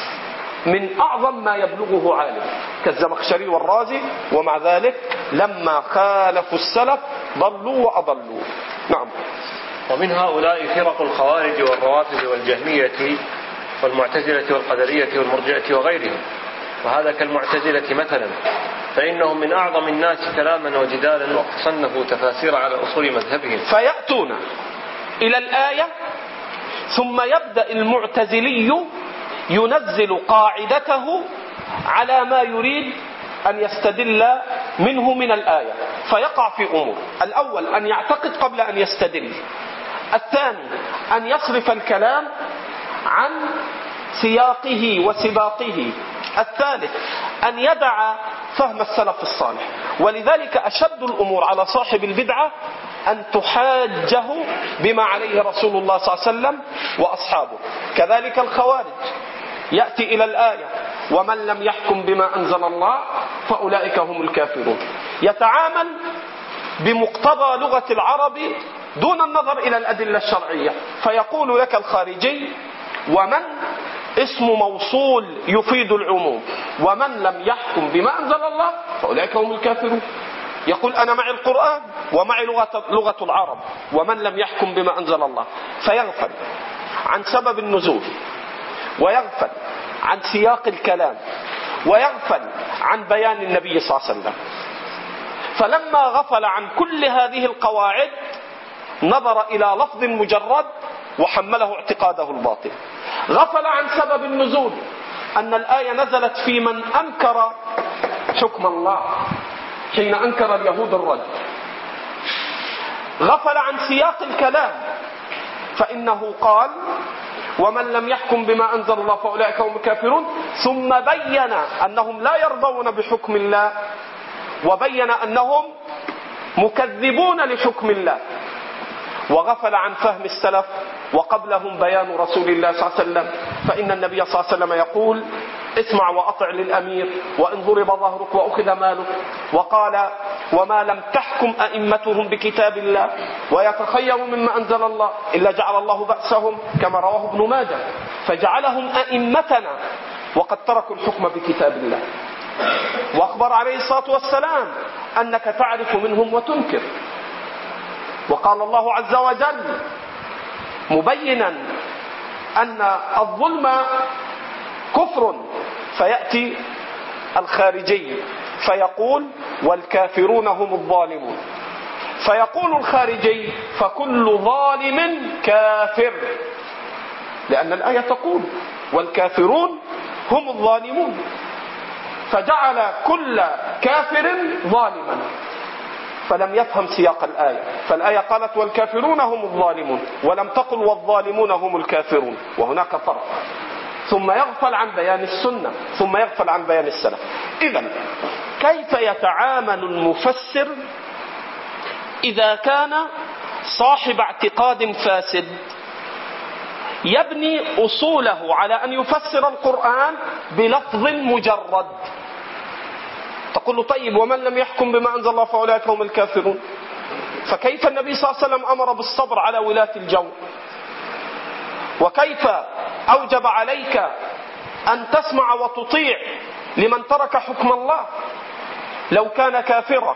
من أعظم ما يبلغه عالم كالزمخشري والرازي، ومع ذلك لما خالفوا السلف ضلوا وأضلوا. نعم. ومن هؤلاء فرق الخوارج والروافض والجهمية والمعتزلة والقدرية والمرجئة وغيرهم، وهذا كالمعتزلة مثلا، فإنهم من أعظم الناس كلاما وجدالا، وقد صنفوا تفاسير على أصول مذهبهم. فيأتون إلى الآية ثم يبدأ المعتزلي ينزل قاعدته على ما يريد أن يستدل منه من الآية، فيقع في أمور: الأول أن يعتقد قبل أن يستدل، الثاني أن يصرف الكلام عن سياقه وسباقه، الثالث أن يدع فهم السلف الصالح. ولذلك أشد الأمور على صاحب البدعة أن تحاجه بما عليه رسول الله صلى الله عليه وسلم وأصحابه. كذلك الخوارج يأتي إلى الآية ومن لم يحكم بما أنزل الله فأولئك هم الكافرون، يتعامل بمقتضى لغة العرب دون النظر إلى الأدلة الشرعية، فيقول لك الخارجي ومن اسم موصول يفيد العموم، ومن لم يحكم بما أنزل الله فأولئك هم الكافرون. يقول أنا معي القرآن ومعي لغة, لغة العرب، ومن لم يحكم بما أنزل الله، فيغفل عن سبب النزول، ويغفل عن سياق الكلام، ويغفل عن بيان النبي صلى الله عليه وسلم. فلما غفل عن كل هذه القواعد نظر إلى لفظ مجرد وحمله اعتقاده الباطل. غفل عن سبب النزول، أن الآية نزلت في من أنكر حكم الله حين أنكر اليهود الرجل. غفل عن سياق الكلام، فإنه قال ومن لم يحكم بما أنزل الله فأولئك هم الكافرون، ثم بين أنهم لا يرضون بحكم الله، وبين أنهم مكذبون لحكم الله. وغفل عن فهم السلف وقبلهم بيان رسول الله صلى الله عليه وسلم، فإن النبي صلى الله عليه وسلم يقول اسمع وأطع للأمير وإن ضرب ظهرك وأخذ مالك، وقال وما لم تحكم أئمتهم بكتاب الله ويتخيروا مما أنزل الله إلا جعل الله بأسهم، كما رواه ابن ماجه، فجعلهم أئمتنا وقد تركوا الحكم بكتاب الله. وأخبر عليه الصلاة والسلام أنك تعرف منهم وتنكر. وقال الله عز وجل مبينا أن الظلم كفر، فيأتي الخارجي فيقول والكافرون هم الظالمون، فيقول الخارجي فكل ظالم كافر، لأن الآية تقول والكافرون هم الظالمون، فجعل كل كافر ظالما، فلم يفهم سياق الآية. فالآية قالت والكافرون هم الظالمون، ولم تقل والظالمون هم الكافرون، وهناك فرق. ثم يغفل عن بيان السنة، ثم يغفل عن بيان السلف. إذن كيف يتعامل المفسر إذا كان صاحب اعتقاد فاسد يبني أصوله على أن يفسر القرآن بلفظ مجرد؟ تقول له طيب ومن لم يحكم بما أنزل الله فأولئك هم الكافرون، فكيف النبي صلى الله عليه وسلم أمر بالصبر على ولاة الجور؟ وكيف أوجب عليك أن تسمع وتطيع لمن ترك حكم الله لو كان كافرا؟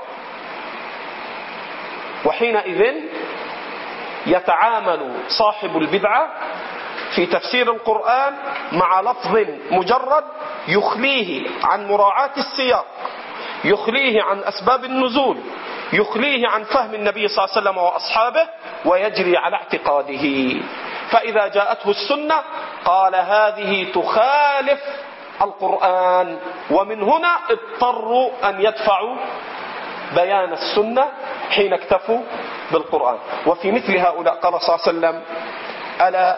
وحينئذ يتعامل صاحب البدعة في تفسير القرآن مع لفظ مجرد يخليه عن مراعاة السياق، يخليه عن أسباب النزول، يخليه عن فهم النبي صلى الله عليه وسلم وأصحابه، ويجري على اعتقاده. فإذا جاءته السنة قال هذه تخالف القرآن، ومن هنا اضطروا أن يدفعوا بيان السنة حين اكتفوا بالقرآن. وفي مثل هؤلاء قال صلى الله عليه وسلم: ألا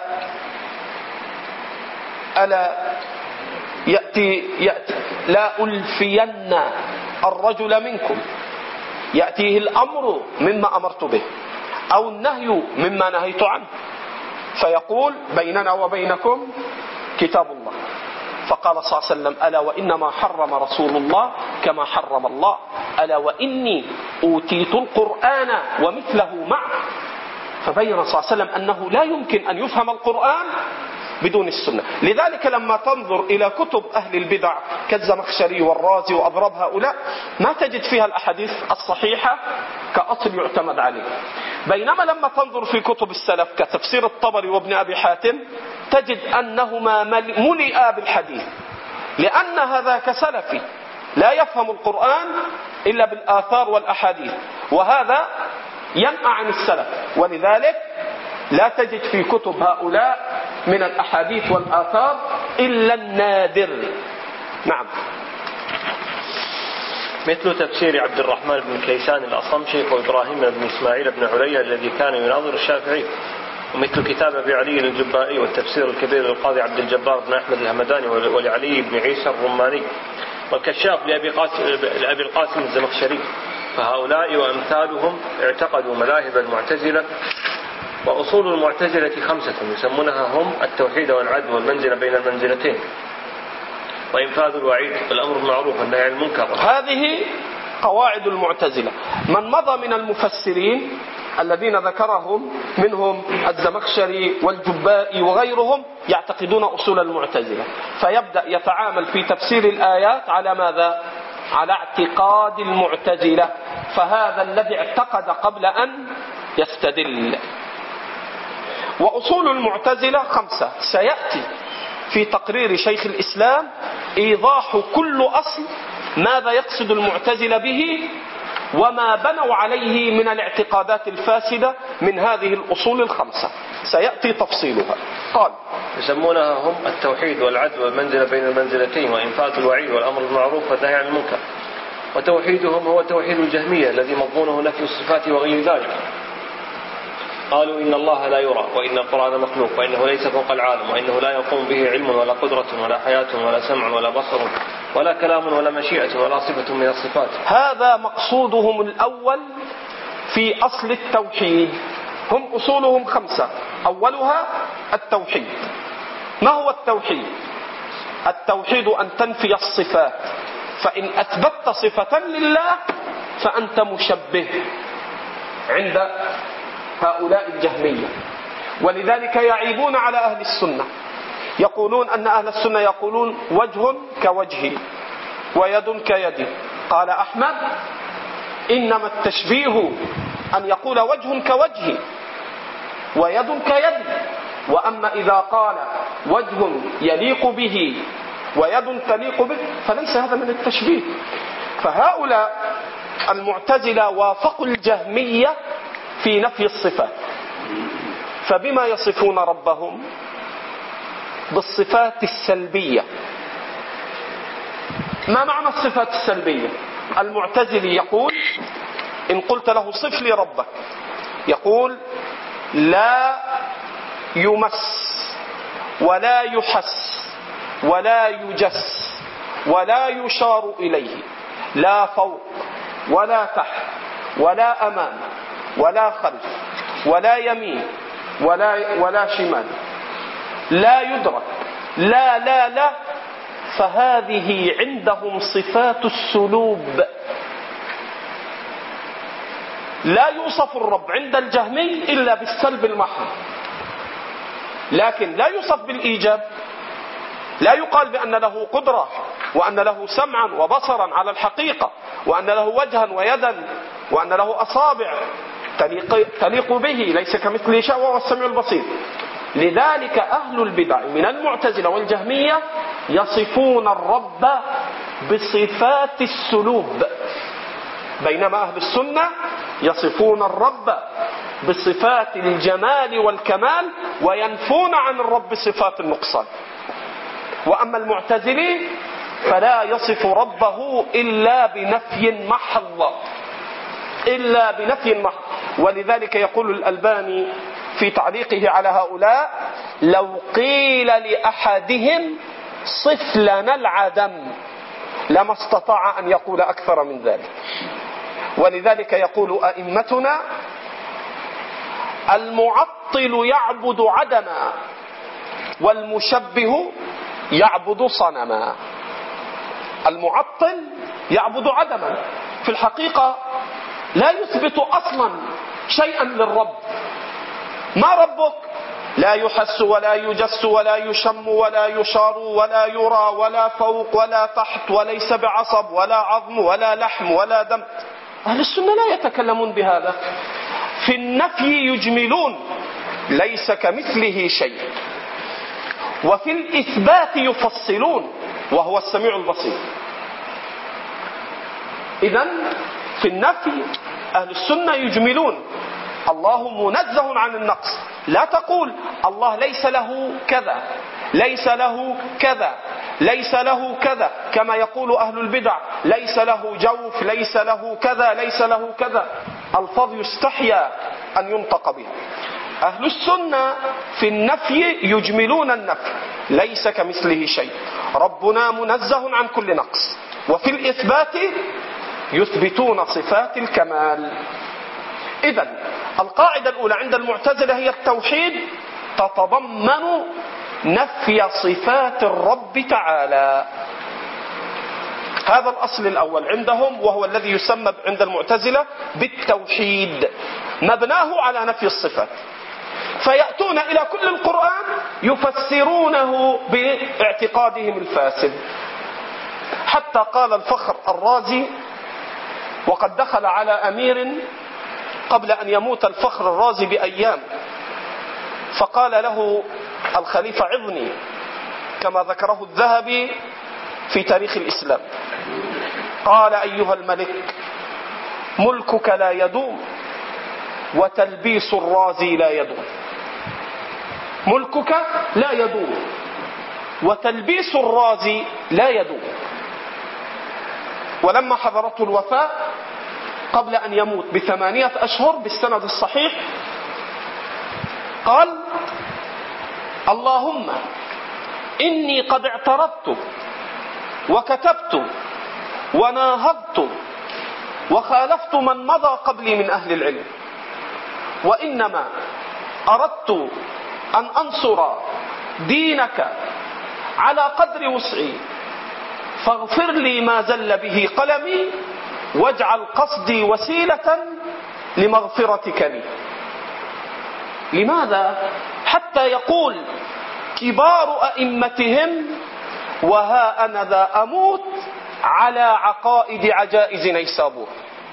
ألا يأتي, يأتي لا ألفين الرجل منكم يأتيه الأمر مما أمرت به أو النهي مما نهيت عنه فيقول: بيننا وبينكم كتاب الله. فقال صلى الله عليه وسلم: ألا وإنما حرم رسول الله كما حرم الله، ألا وإني أوتيت القرآن ومثله معه. فبين صلى الله عليه وسلم أنه لا يمكن أن يفهم القرآن بدون السنة. لذلك لما تنظر إلى كتب أهل البدع كالزمخشري والرازي وأضراب هؤلاء ما تجد فيها الأحاديث الصحيحة كأصل يعتمد عليه، بينما لما تنظر في كتب السلف كتفسير الطبري وابن أبي حاتم تجد أنهما ملئا بالحديث، لأن هذاك سلفي لا يفهم القرآن إلا بالآثار والأحاديث، وهذا ينأى عن السلف، ولذلك لا تجد في كتب هؤلاء من الأحاديث والآثار إلا النادر. نعم. مثل تفسير عبد الرحمن بن كيسان الأصم شيخ إبراهيم بن إسماعيل بن علي الذي كان يناظر الشافعي، ومثل كتاب أبي علي الجبائي والتفسير الكبير للقاضي عبد الجبار بن أحمد الهمداني ولعلي بن عيسى الرماني، والكشاف لأبي, لأبي القاسم الزمخشري. فهؤلاء وأمثالهم اعتقدوا مذاهب المعتزلة. وأصول المعتزلة خمسة يسمونها هم التوحيد والعدل والمنزلة بين المنزلتين وإنفاذ الوعيد والأمر بالمعروف والنهي عن المنكر. هذه قواعد المعتزلة. من مضى من المفسرين الذين ذكرهم منهم الزمخشري والجبائي وغيرهم يعتقدون أصول المعتزلة، فيبدأ يتعامل في تفسير الآيات على ماذا؟ على اعتقاد المعتزلة، فهذا الذي اعتقد قبل أن يستدل. وأصول المعتزلة خمسة، سيأتي في تقرير شيخ الإسلام إيضاح كل أصل ماذا يقصد المعتزلة به وما بنوا عليه من الاعتقادات الفاسدة من هذه الأصول الخمسة، سيأتي تفصيلها. قال: يسمونها هم التوحيد والعدل والمنزلة بين المنزلتين وإنفاذ الوعيد والأمر بالمعروف والنهي عن المنكر. وتوحيدهم هو توحيد الجهمية الذي مضمونه نفي الصفات وغير ذلك. قالوا إن الله لا يرى، وإن القرآن مخلوق، وإنه ليس فوق العالم، وإنه لا يقوم به علم ولا قدرة ولا حياة ولا سمع ولا بصر ولا كلام ولا مشيئة ولا صفة من الصفات. هذا مقصودهم الأول في أصل التوحيد. هم أصولهم خمسة، أولها التوحيد. ما هو التوحيد؟ التوحيد أن تنفي الصفات، فإن أثبتت صفة لله فأنت مشبه عند هؤلاء الجهمية. ولذلك يعيبون على أهل السنة، يقولون أن أهل السنة يقولون وجه كوجهي ويد كيدي. قال أحمد: إنما التشبيه أن يقول وجه كوجهي ويد كيدي، وأما إذا قال وجه يليق به ويد تليق به فليس هذا من التشبيه. فهؤلاء المعتزلة وافقوا الجهمية في نفي الصفات، فبما يصفون ربهم؟ بالصفات السلبية. ما معنى الصفات السلبية؟ المعتزلي يقول إن قلت له صف لي ربك يقول لا يمس ولا يحس ولا يجس ولا يشار إليه، لا فوق ولا تحت ولا أمام ولا خلف ولا يمين ولا, ولا شمال، لا يدرك، لا لا لا. فهذه عندهم صفات السلوب. لا يوصف الرب عند الجهمي إلا بالسلب المحض، لكن لا يوصف بالإيجاب. لا يقال بأن له قدرة وأن له سمعا وبصرا على الحقيقة وأن له وجها ويدا وأن له أصابع تليق, تليق به، ليس كمثله شيء وهو السميع البصير. لذلك أهل البدع من المعتزلة والجهمية يصفون الرب بصفات السلوب، بينما أهل السنة يصفون الرب بصفات الجمال والكمال وينفون عن الرب صفات النقصان. وأما المعتزلي فلا يصف ربه إلا بنفي محض، إلا بنفي محض. ولذلك يقول الألباني في تعليقه على هؤلاء: لو قيل لأحدهم صف لنا العدم لما استطاع أن يقول أكثر من ذلك. ولذلك يقول أئمتنا: المعطل يعبد عدما والمشبه يعبد صنما. المعطل يعبد عدما، في الحقيقة لا يثبت أصلا شيئا للرب. ما ربك؟ لا يحس ولا يجس ولا يشم ولا يشار ولا يرى ولا فوق ولا تحت وليس بعصب ولا عظم ولا لحم ولا دم. أهل السنة لا يتكلمون بهذا. في النفي يجملون: ليس كمثله شيء. وفي الإثبات يفصلون: وهو السميع البصير. إذن في النفي أهل السنة يجملون: الله منزه عن النقص. لا تقول الله ليس له كذا، ليس له كذا، ليس له كذا، كما يقول أهل البدع: ليس له جوف، ليس له كذا، ليس له كذا. الفاظ يستحيا أن ينطق بها. أهل السنة في النفي يجملون النفي: ليس كمثله شيء، ربنا منزه عن كل نقص. وفي الإثبات يثبتون صفات الكمال. إذن القاعدة الأولى عند المعتزلة هي التوحيد، تتضمن نفي صفات الرب تعالى. هذا الأصل الأول عندهم، وهو الذي يسمى عند المعتزلة بالتوحيد، مبناه على نفي الصفات. فيأتون إلى كل القرآن يفسرونه باعتقادهم الفاسد. حتى قال الفخر الرازي، وقد دخل على أمير قبل أن يموت الفخر الرازي بأيام، فقال له الخليفة: عظني، كما ذكره الذهبي في تاريخ الإسلام. قال: أيها الملك، ملكك لا يدوم وتلبيس الرازي لا يدوم. ملكك لا يدوم وتلبيس الرازي لا يدوم. ولما حضرته الوفاة قبل أن يموت بثمانية أشهر بالسند الصحيح، قال: اللهم إني قد اعترضت وكتبت وناهضت وخالفت من مضى قبلي من أهل العلم، وإنما أردت أن أنصر دينك على قدر وسعي، فاغفر لي ما زل به قلمي واجعل قصدي وسيلة لمغفرتك لي. لماذا؟ حتى يقول كبار أئمتهم: وها أنا ذا أموت على عقائد عجائز نيسابور.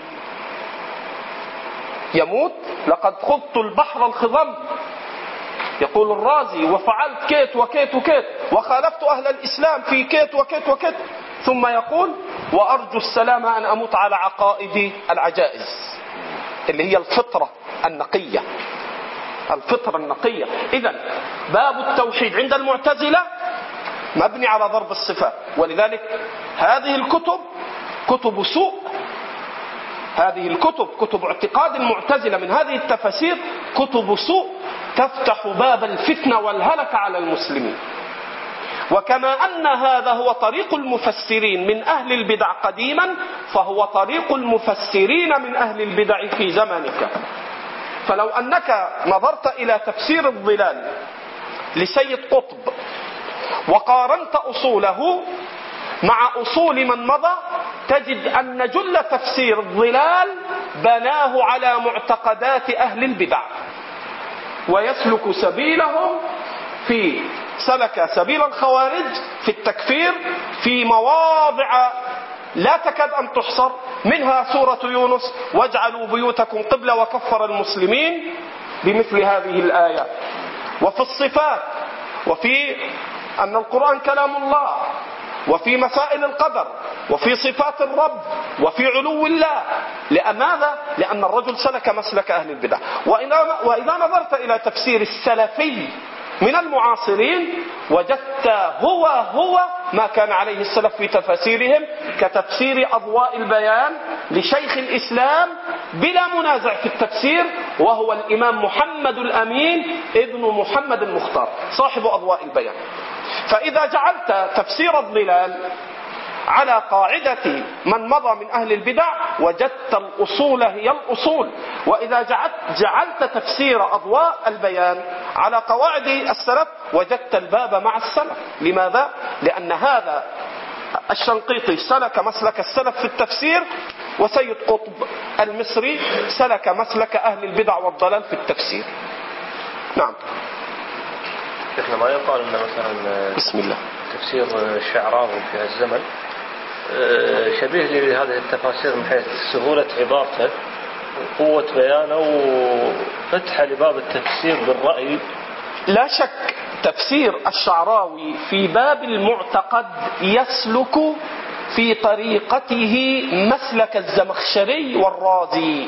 يموت: لقد خضت البحر الخضم، يقول الرازي، وفعلت كيت وكيت وكيت، وخالفت أهل الإسلام في كيت وكيت وكيت. ثم يقول: وأرجو السلام أن أموت على عقائد العجائز، اللي هي الفطرة النقية. الفطرة النقية. إذن باب التوحيد عند المعتزلة مبني على ضرب الصفات. ولذلك هذه الكتب كتب سوء، هذه الكتب كتب اعتقاد المعتزلة من هذه التفاسير كتب سوء تفتح باب الفتنة والهلك على المسلمين. وكما أن هذا هو طريق المفسرين من أهل البدع قديما، فهو طريق المفسرين من أهل البدع في زمانك. فلو أنك نظرت إلى تفسير الظلال لسيد قطب وقارنت أصوله مع أصول من مضى، تجد أن جل تفسير الظلال بناه على معتقدات أهل البدع، ويسلك سبيلهم في سلك سبيل الخوارج في التكفير في مواضع لا تكاد أن تحصر، منها سورة يونس: واجعلوا بيوتكم قبلة وكفر المسلمين، بمثل هذه الآيات. وفي الصفات، وفي أن القرآن كلام الله، وفي مسائل القدر، وفي صفات الرب، وفي علو الله. لماذا؟ لأن الرجل سلك مسلك أهل البدع. وإذا نظرت إلى تفسير السلفي من المعاصرين وجدت هو هو ما كان عليه السلف في تفاسيرهم، كتفسير أضواء البيان لشيخ الإسلام بلا منازع في التفسير، وهو الإمام محمد الأمين ابن محمد المختار صاحب أضواء البيان. فإذا جعلت تفسير الظلال على قاعدة من مضى من أهل البدع وجدت الأصول هي الأصول، وإذا جعلت, جعلت تفسير أضواء البيان على قواعد السلف وجدت الباب مع السلف. لماذا؟ لأن هذا الشنقيطي سلك مسلك السلف في التفسير، وسيد قطب المصري سلك مسلك أهل البدع والضلال في التفسير. نعم. شيخنا ما يقال أن مثلا بسم الله تفسير الشعراوي في الزمن شبيه لهذه التفاسير من حيث سهولة عبارته وقوة بيانه وفتح لباب التفسير بالرأي؟ لا شك تفسير الشعراوي في باب المعتقد يسلك في طريقته مسلك الزمخشري والرازي،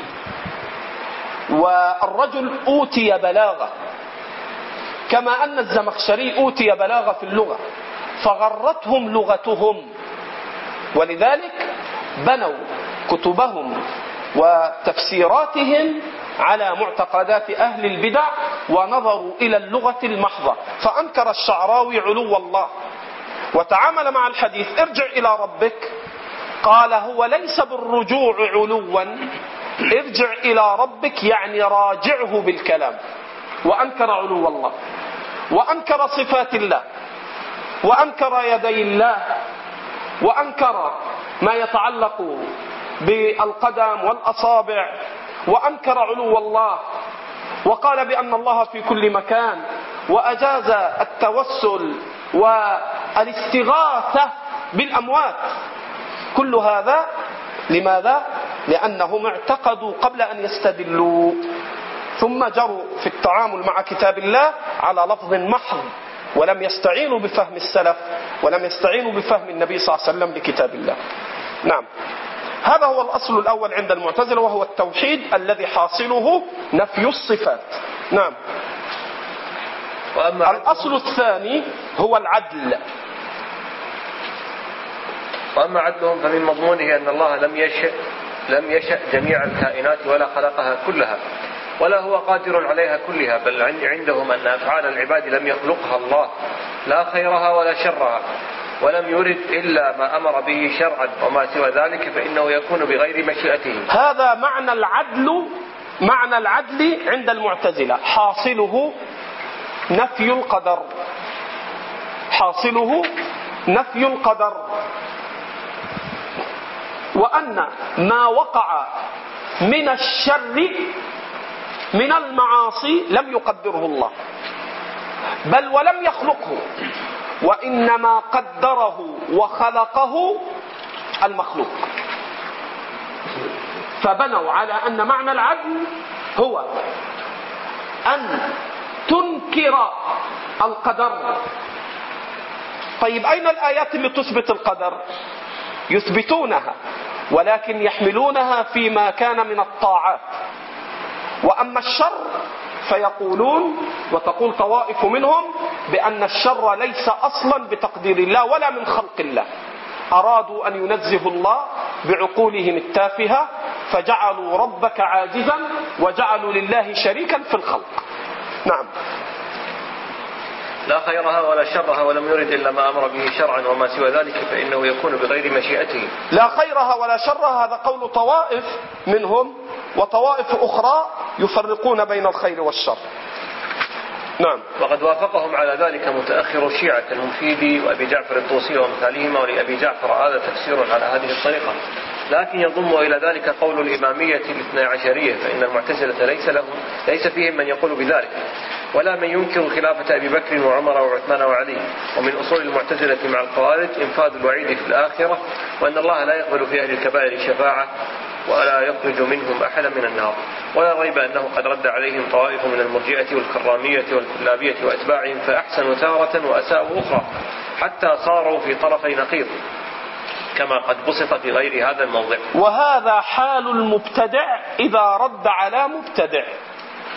والرجل أوتي بلاغة كما أن الزمخشري أوتي بلاغة في اللغة، فغرتهم لغتهم، ولذلك بنوا كتبهم وتفسيراتهم على معتقدات أهل البدع ونظروا إلى اللغة المحضة. فأنكر الشعراوي علو الله وتعامل مع الحديث ارجع إلى ربك، قال هو ليس بالرجوع علوا، ارجع إلى ربك يعني راجعه بالكلام، وأنكر علو الله وأنكر صفات الله وأنكر يدي الله وأنكر ما يتعلق بالقدم والأصابع وأنكر علو الله، وقال بأن الله في كل مكان، وأجاز التوسل والاستغاثة بالأموات. كل هذا لماذا؟ لأنهم اعتقدوا قبل أن يستدلوا، ثم جروا في التعامل مع كتاب الله على لفظ محض، ولم يستعينوا بفهم السلف ولم يستعينوا بفهم النبي صلى الله عليه وسلم لكتاب الله. نعم، هذا هو الأصل الأول عند المعتزلة، وهو التوحيد الذي حاصله نفي الصفات. نعم. وأما الأصل الثاني هو العدل. وأما عدلهم فمن مضمونه أن الله لم يشأ لم يشأ جميع الكائنات ولا خلقها كلها ولا هو قادر عليها كلها، بل عندهم أن أفعال العباد لم يخلقها الله لا خيرها ولا شرها، ولم يرد إلا ما أمر به شرعا، وما سوى ذلك فإنه يكون بغير مشيئته. هذا معنى العدل. معنى العدل عند المعتزلة حاصله نفي القدر، حاصله نفي القدر، وأن ما وقع من الشر من المعاصي لم يقدره الله، بل ولم يخلقه، وإنما قدره وخلقه المخلوق. فبنوا على أن معنى العدل هو أن تنكر القدر. طيب أين الآيات اللي تثبت القدر؟ يثبتونها، ولكن يحملونها فيما كان من الطاعات. وأما الشر فيقولون، وتقول طوائف منهم، بأن الشر ليس أصلا بتقدير الله ولا من خلق الله، أرادوا أن ينزهوا الله بعقولهم التافهة، فجعلوا ربك عاجزا وجعلوا لله شريكا في الخلق. نعم. لا خيرها ولا شرها ولم يرد إلا ما أمر به شرعا، وما سوى ذلك فإنه يكون بغير مشيئته. لا خيرها ولا شرها، هذا قول طوائف منهم، وطوائف أخرى يفرقون بين الخير والشر. نعم. وقد وافقهم على ذلك متأخر الشيعة كالمفيدي وأبي جعفر الطوسي وامثالهما، ولأبي جعفر هذا تفسير على هذه الطريقة، لكن يضم إلى ذلك قول الإمامية الاثنى عشرية، فإن المعتزلة ليس لهم ليس فيهم من يقول بذلك، ولا من ينكر خلافة أبي بكر وعمر وعثمان وعلي. ومن أصول المعتزلة مع الخوارج إنفاذ الوعيد في الآخرة، وأن الله لا يقبل في أهل الكبائر شفاعة ولا يخرج منهم أحدا من النار. ولا ريب أنه قد رد عليهم طوائف من المرجئة والكرامية والكلابية وأتباعهم، فأحسنوا تارة وأساءوا أخرى، حتى صاروا في طرفي نقيض، كما قد بسط في غير هذا الموضع. وهذا حال المبتدع إذا رد على مبتدع.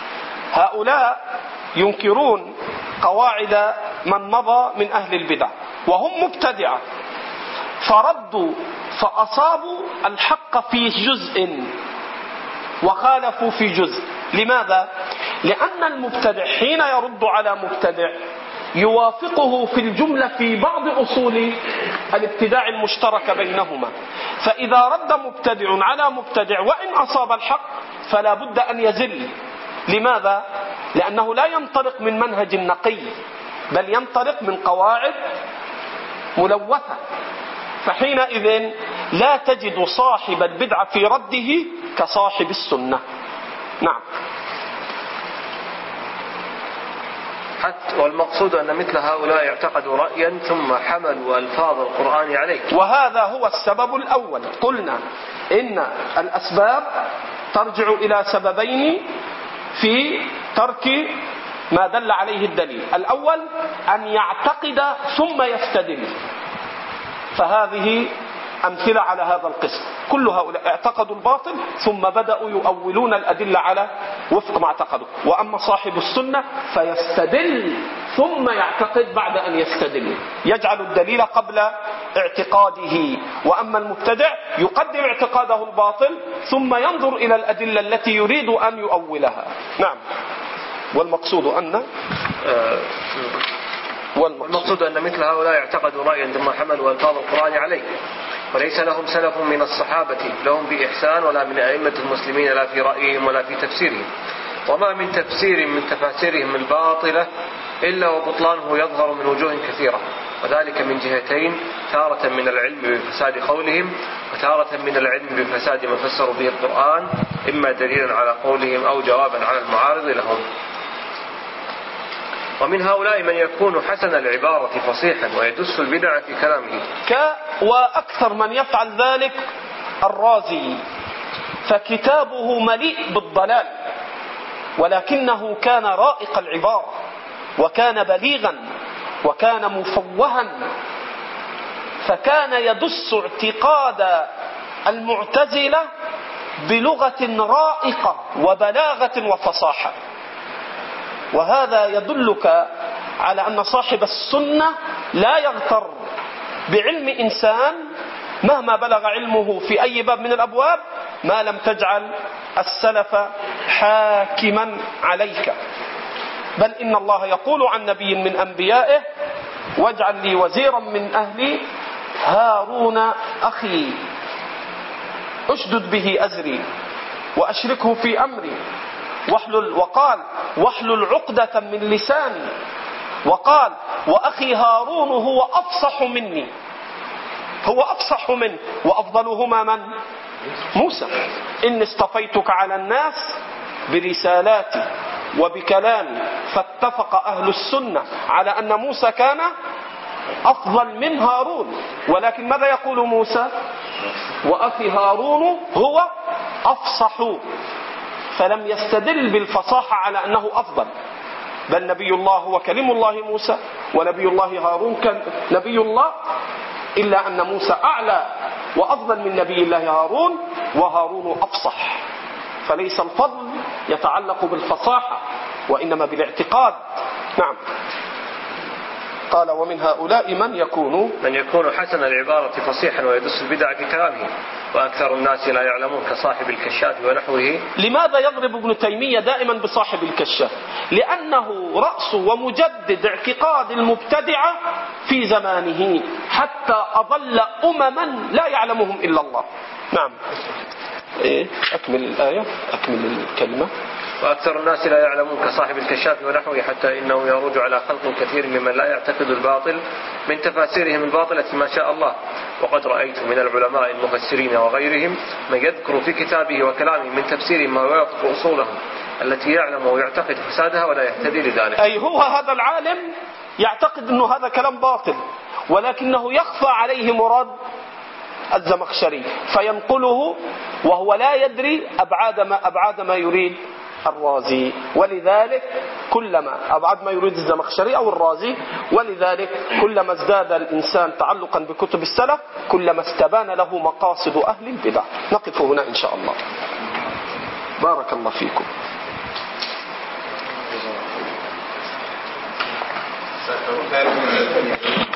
هؤلاء ينكرون قواعد من مضى من أهل البدع، وهم مبتدعة فردوا فأصابوا الحق في جزء وخالفوا في جزء. لماذا؟ لأن المبتدع حين يرد على مبتدع يوافقه في الجملة في بعض أصول الابتداع المشترك بينهما، فإذا رد مبتدع على مبتدع وإن أصاب الحق فلا بد أن يزل. لماذا؟ لأنه لا ينطلق من منهج نقي بل ينطلق من قواعد ملوثة، فحينئذ لا تجد صاحب البدعة في رده كصاحب السنة. نعم. حتى والمقصود أن مثل هؤلاء اعتقدوا رأيا ثم حملوا ألفاظ القرآن عليه، وهذا هو السبب الأول. قلنا إن الأسباب ترجع إلى سببين في ترك ما دل عليه الدليل. الأول أن يعتقد ثم يستدل، فهذه أمثلة على هذا القسم. كل هؤلاء اعتقدوا الباطل ثم بدأوا يؤولون الأدلة على وفق ما اعتقدوا. وأما صاحب السنة فيستدل ثم يعتقد بعد أن يستدل، يجعل الدليل قبل اعتقاده. وأما المبتدع يقدم اعتقاده الباطل ثم ينظر إلى الأدلة التي يريد أن يؤولها. نعم. والمقصود أن والمقصود أن مثل هؤلاء اعتقدوا رأيا ثم حملوا ألفاظ القرآن عليه، وليس لهم سلف من الصحابة لهم بإحسان ولا من أئمة المسلمين لا في رأيهم ولا في تفسيرهم، وما من تفسير من تفاسيرهم الباطلة إلا وبطلانه يظهر من وجوه كثيرة، وذلك من جهتين: تارة من العلم بفساد قولهم، وتارة من العلم بفساد ما فسروا به القرآن، إما دليلا على قولهم أو جوابا على المعارض لهم. ومن هؤلاء من يكون حسن العبارة فصيحا ويدس البدع في كلامه، ك وأكثر من يفعل ذلك الرازي، فكتابه مليء بالضلال ولكنه كان رائق العبارة وكان بليغا وكان مفوها، فكان يدس اعتقاد المعتزلة بلغة رائقة وبلاغة وفصاحة. وهذا يدلك على أن صاحب السنة لا يغتر بعلم إنسان مهما بلغ علمه في أي باب من الأبواب ما لم تجعل السلف حاكما عليك. بل إن الله يقول عن نبي من أنبيائه: واجعل لي وزيرا من أهلي هارون أخي أشدد به أزري وأشركه في أمري واحلل وقال واحلل عقدة من لساني، وقال: وأخي هارون هو أفصح مني، هو أفصح منه، وأفضلهما من؟ موسى. إني اصطفيتك على الناس برسالاتي وبكلامي. فاتفق أهل السنة على أن موسى كان أفضل من هارون، ولكن ماذا يقول موسى؟ وأخي هارون هو أفصح، فلم يستدل بالفصاحة على أنه أفضل، بل نبي الله هو كلم الله موسى ونبي الله هارون كان نبي الله، إلا أن موسى أعلى وأفضل من نبي الله هارون، وهارون أفصح. فليس الفضل يتعلق بالفصاحة وإنما بالاعتقاد. نعم. قال: ومن هؤلاء من يكون من يكون حسن العبارة فصيحا ويدس البدع في كلامه، وأكثر الناس لا يعلمون كصاحب الكشاف ونحوه. لماذا يضرب ابن تيمية دائما بصاحب الكشاف؟ لأنه رأس ومجدد اعتقاد المبتدعة في زمانه، حتى أضل أمما لا يعلمهم إلا الله. نعم. إيه؟ أكمل الآية، أكمل الكلمة. وأكثر الناس لا يعلمون كصاحب الكشاف ونحوه، حتى إنه يروج على خلق كثير ممن لا يعتقد الباطل من تفاسيرهم الباطلة ما شاء الله. وقد رأيت من العلماء المفسرين وغيرهم من يذكر في كتابه وكلامه من تفسير ما يوافق أصولهم التي يعلم ويعتقد فسادها ولا يهتدي لذلك. أي هو هذا العالم يعتقد أنه هذا كلام باطل، ولكنه يخفى عليه مراد الزمخشري فينقله وهو لا يدري أبعاد ما, أبعاد ما يريد الرازي. ولذلك كلما أبعد ما يريد الزمخشري أو الرازي، ولذلك كلما ازداد الإنسان تعلقا بكتب السلف كلما استبان له مقاصد أهل البدع. نقف هنا إن شاء الله. بارك الله فيكم.